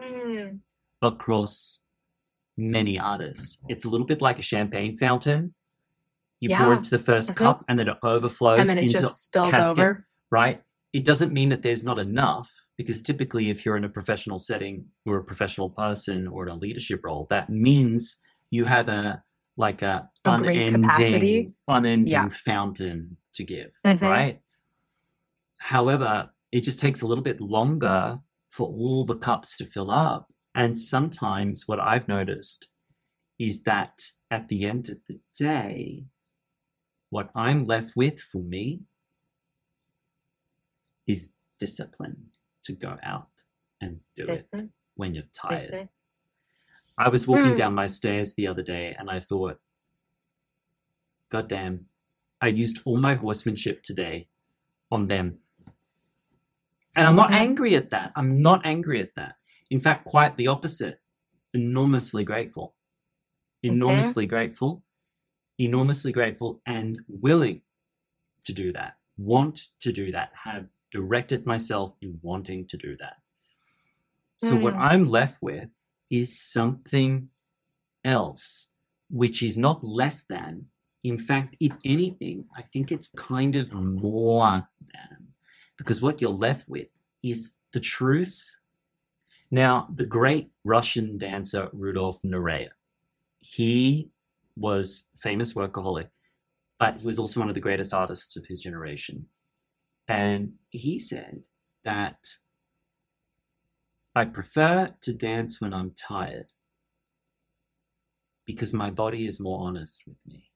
across many artists. It's a little bit like a champagne fountain. You pour into the first cup and then it overflows and then it into just spills cascade, over. right? It doesn't mean that there's not enough, because typically if you're in a professional setting or a professional person or in a leadership role, that means you have a great capacity. unending fountain to give, right? However, it just takes a little bit longer for all the cups to fill up. And sometimes what I've noticed is that at the end of the day, what I'm left with for me is discipline to go out and do it when you're tired. I was walking down my stairs the other day and I thought, God damn, I used all my horsemanship today on them. And I'm not angry at that. I'm not angry at that. In fact, quite the opposite. Enormously grateful. Enormously grateful. Enormously grateful and willing to do that. Want to do that. Have directed myself in wanting to do that. So what I'm left with is something else, which is not less than. In fact, if anything, I think it's kind of more than. Because what you're left with is the truth. Now, the great Russian dancer Rudolf Nureyev, he was a famous workaholic, but he was also one of the greatest artists of his generation. And he said that I prefer to dance when I'm tired because my body is more honest with me.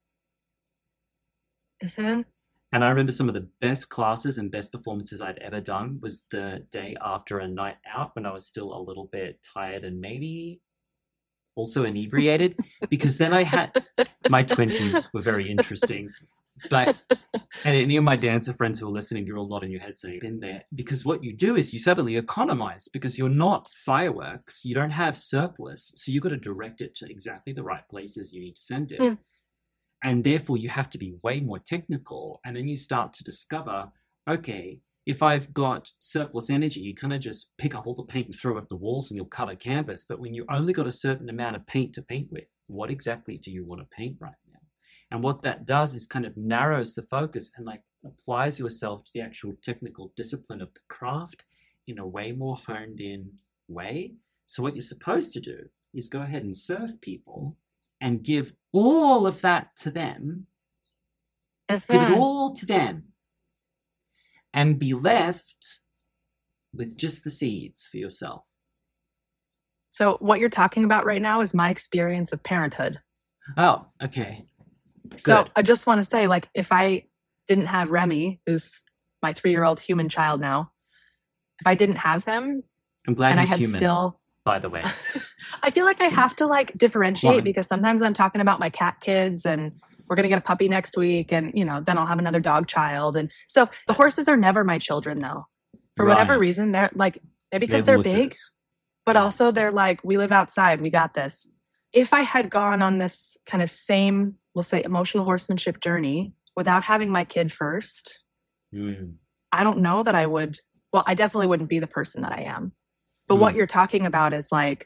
And I remember some of the best classes and best performances I'd ever done was the day after a night out when I was still a little bit tired and maybe also inebriated, because then I had my 20s were very interesting. But and any of my dancer friends who are listening, you're all nodding your head saying, "Been there," because what you do is you suddenly economize because you're not fireworks, you don't have surplus, so you've got to direct it to exactly the right places you need to send it. And therefore, you have to be way more technical. And then you start to discover, okay, if I've got surplus energy, you kind of just pick up all the paint and throw it at the walls and you'll color canvas. But when you only got a certain amount of paint to paint with, what exactly do you want to paint right now? And what that does is kind of narrows the focus and like applies yourself to the actual technical discipline of the craft in a way more honed in way. So what you're supposed to do is go ahead and serve people and give all of that to them, give it all to them, and be left with just the seeds for yourself. So what you're talking about right now is my experience of parenthood. Oh, okay. So Good. I just want to say, like, if I didn't have Remy, who's my 3-year-old human child now, if I didn't have him, I'm glad and he's I had human, still... by the way. I feel like I have to like differentiate because sometimes I'm talking about my cat kids and we're going to get a puppy next week and, you know, then I'll have another dog child. And so the horses are never my children though. For whatever reason, they're like, because they're big, but also they're like, we live outside. We got this. If I had gone on this kind of same, we'll say emotional horsemanship journey without having my kid first, I don't know that I would, well, I definitely wouldn't be the person that I am. But what you're talking about is like,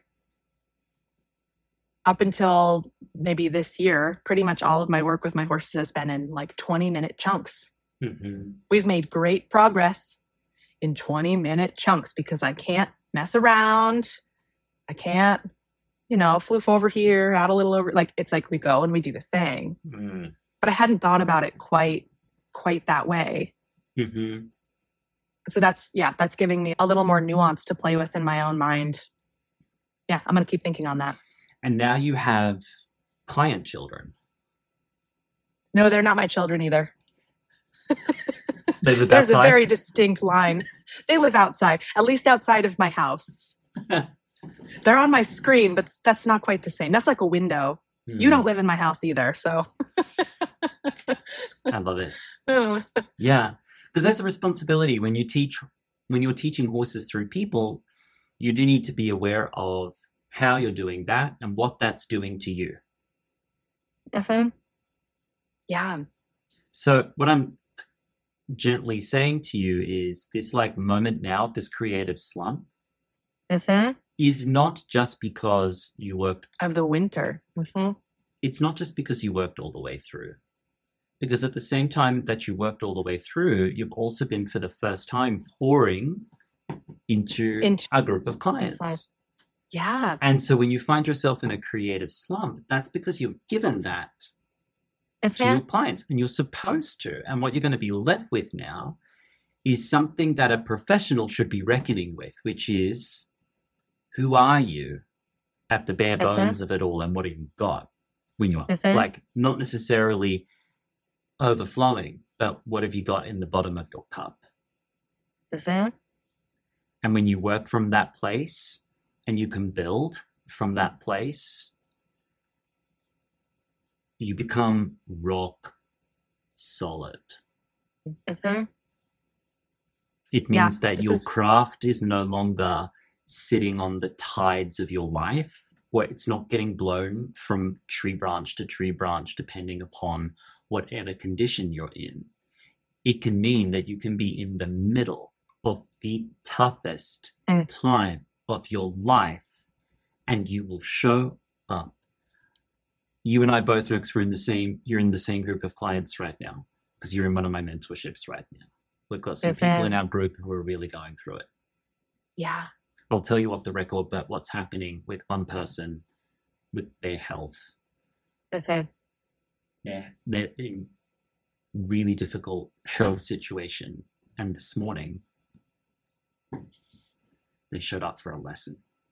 up until maybe this year, pretty much all of my work with my horses has been in like 20-minute chunks. We've made great progress in 20-minute chunks because I can't mess around. I can't, you know, floof over here, out a little over. Like, it's like we go and we do the thing. But I hadn't thought about it quite that way. So that's giving me a little more nuance to play with in my own mind. Yeah, I'm going to keep thinking on that. And now you have client children. No, they're not my children either. They live There's outside? a very distinct line. They live outside, at least outside of my house. They're on my screen, but that's not quite the same. That's like a window. You don't live in my house either, so. I love it. Yeah, because there's a responsibility when you're teaching horses through people, you do need to be aware of how you're doing that and what that's doing to you. Yeah. So what I'm gently saying to you is this like moment now, this creative slump is not just because you worked Of the winter. it's not just because you worked all the way through. Because at the same time that you worked all the way through, you've also been for the first time pouring into a group of clients. Yeah. And so when you find yourself in a creative slump, that's because you've given that to your clients and you're supposed to. And what you're going to be left with now is something that a professional should be reckoning with, which is, who are you at the bare bones of it all and what have you got when you're like not necessarily overflowing, but what have you got in the bottom of your cup? And when you work from that place and you can build from that place, you become rock solid. It means that your craft is no longer sitting on the tides of your life, where it's not getting blown from tree branch to tree branch, depending upon whatever condition you're in. It can mean that you can be in the middle of the toughest time of your life and you will show up. You and I both know, because you're in the same group of clients right now, because you're in one of my mentorships right now. We've got some people in our group who are really going through it. Yeah. I'll tell you off the record about what's happening with one person with their health. They're in really difficult health situation. And this morning, they showed up for a lesson.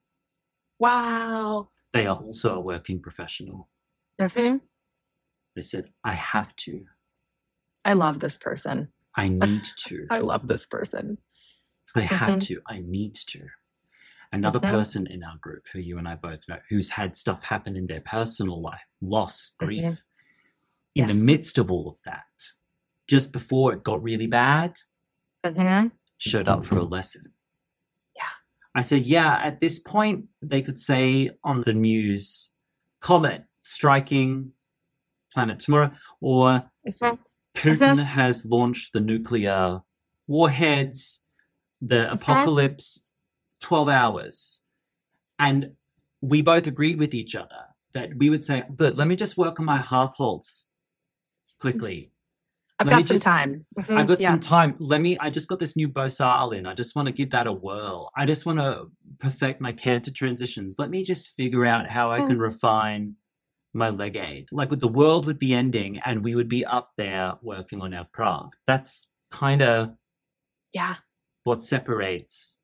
Wow. They are also a working professional. They said, I have to. I love this person. I need to. I love this person. I have to. I need to. Another person in our group who you and I both know, who's had stuff happen in their personal life, loss, grief, in the midst of all of that, just before it got really bad, showed up for a lesson. Yeah. I said, yeah, at this point, they could say on the news, comet striking planet tomorrow, or Putin has launched the nuclear warheads, the apocalypse, 12 hours. And we both agreed with each other that we would say, but let me just work on my half holds quickly. I've got some time. I've got some time. I just got this new Bosal in. I just want to give that a whirl. I just want to perfect my canter transitions. Let me just figure out how I can refine my leg aid. Like the world would be ending and we would be up there working on our craft. That's kind of what separates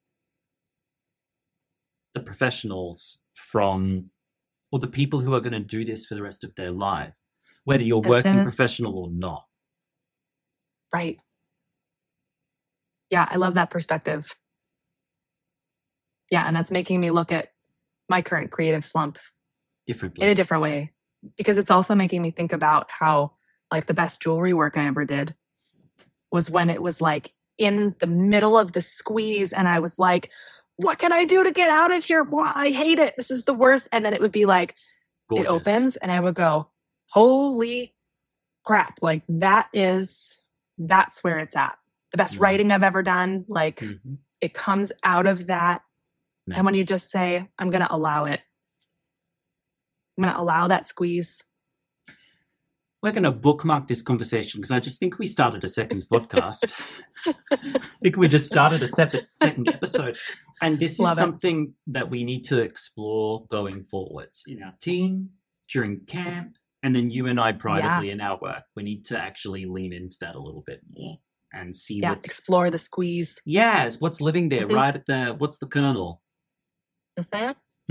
the professionals from, or the people who are going to do this for the rest of their life, whether you're working professional or not. Right. Yeah, I love that perspective. Yeah, and that's making me look at my current creative slump differently, in a different way, because it's also making me think about how like the best jewelry work I ever did was when it was like in the middle of the squeeze and I was like, what can I do to get out of here? Well, I hate it. This is the worst. And then it would be like, gorgeous. It opens and I would go, holy crap. Like that's where it's at. The best writing I've ever done. Like it comes out of that. No. And when you just say, I'm going to allow it. I'm going to allow that squeeze. We're going to bookmark this conversation because I just think we started a second podcast. I think we just started a second episode. And this is something that we need to explore going forwards in our team, during camp, and then you and I privately in our work. We need to actually lean into that a little bit more and see explore the squeeze. Yes, what's living there right at what's the kernel?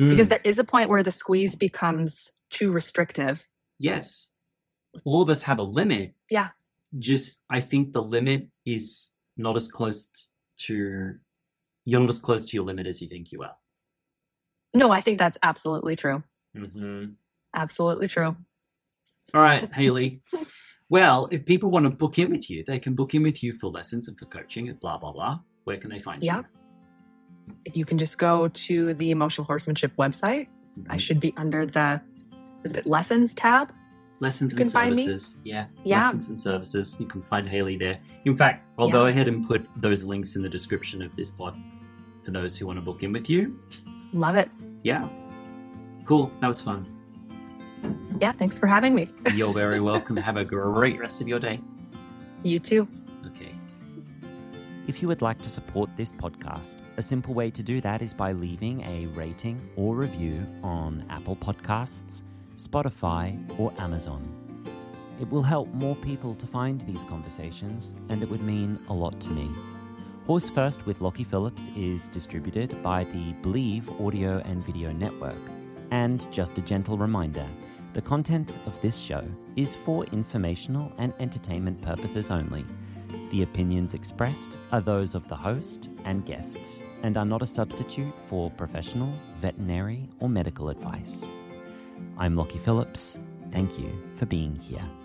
Because there is a point where the squeeze becomes too restrictive. Yes. All of us have a limit. Yeah. Just, I think the limit is not as close to, you're not as close to your limit as you think you are. No, I think that's absolutely true. Mm-hmm. Absolutely true. All right, Hayley. Well, if people want to book in with you, they can book in with you for lessons and for coaching at blah, blah, blah. Where can they find you? You can just go to the Emotional Horsemanship website. I should be under the, is it lessons tab? Lessons You and can find me. services. Yeah. Yeah. Lessons and services. You can find Hayley there. In fact, I'll go ahead and put those links in the description of this pod for those who want to book in with you. Love it. Yeah. Cool. That was fun. Yeah, thanks for having me. You're very welcome. Have a great rest of your day. You too. Okay. If you would like to support this podcast, a simple way to do that is by leaving a rating or review on Apple Podcasts, Spotify, or Amazon. It will help more people to find these conversations, and it would mean a lot to me. Horse First with Lockie Phillips is distributed by the Believe Audio and Video Network. And just a gentle reminder, the content of this show is for informational and entertainment purposes only. The opinions expressed are those of the host and guests and are not a substitute for professional, veterinary, or medical advice. I'm Lockie Phillips. Thank you for being here.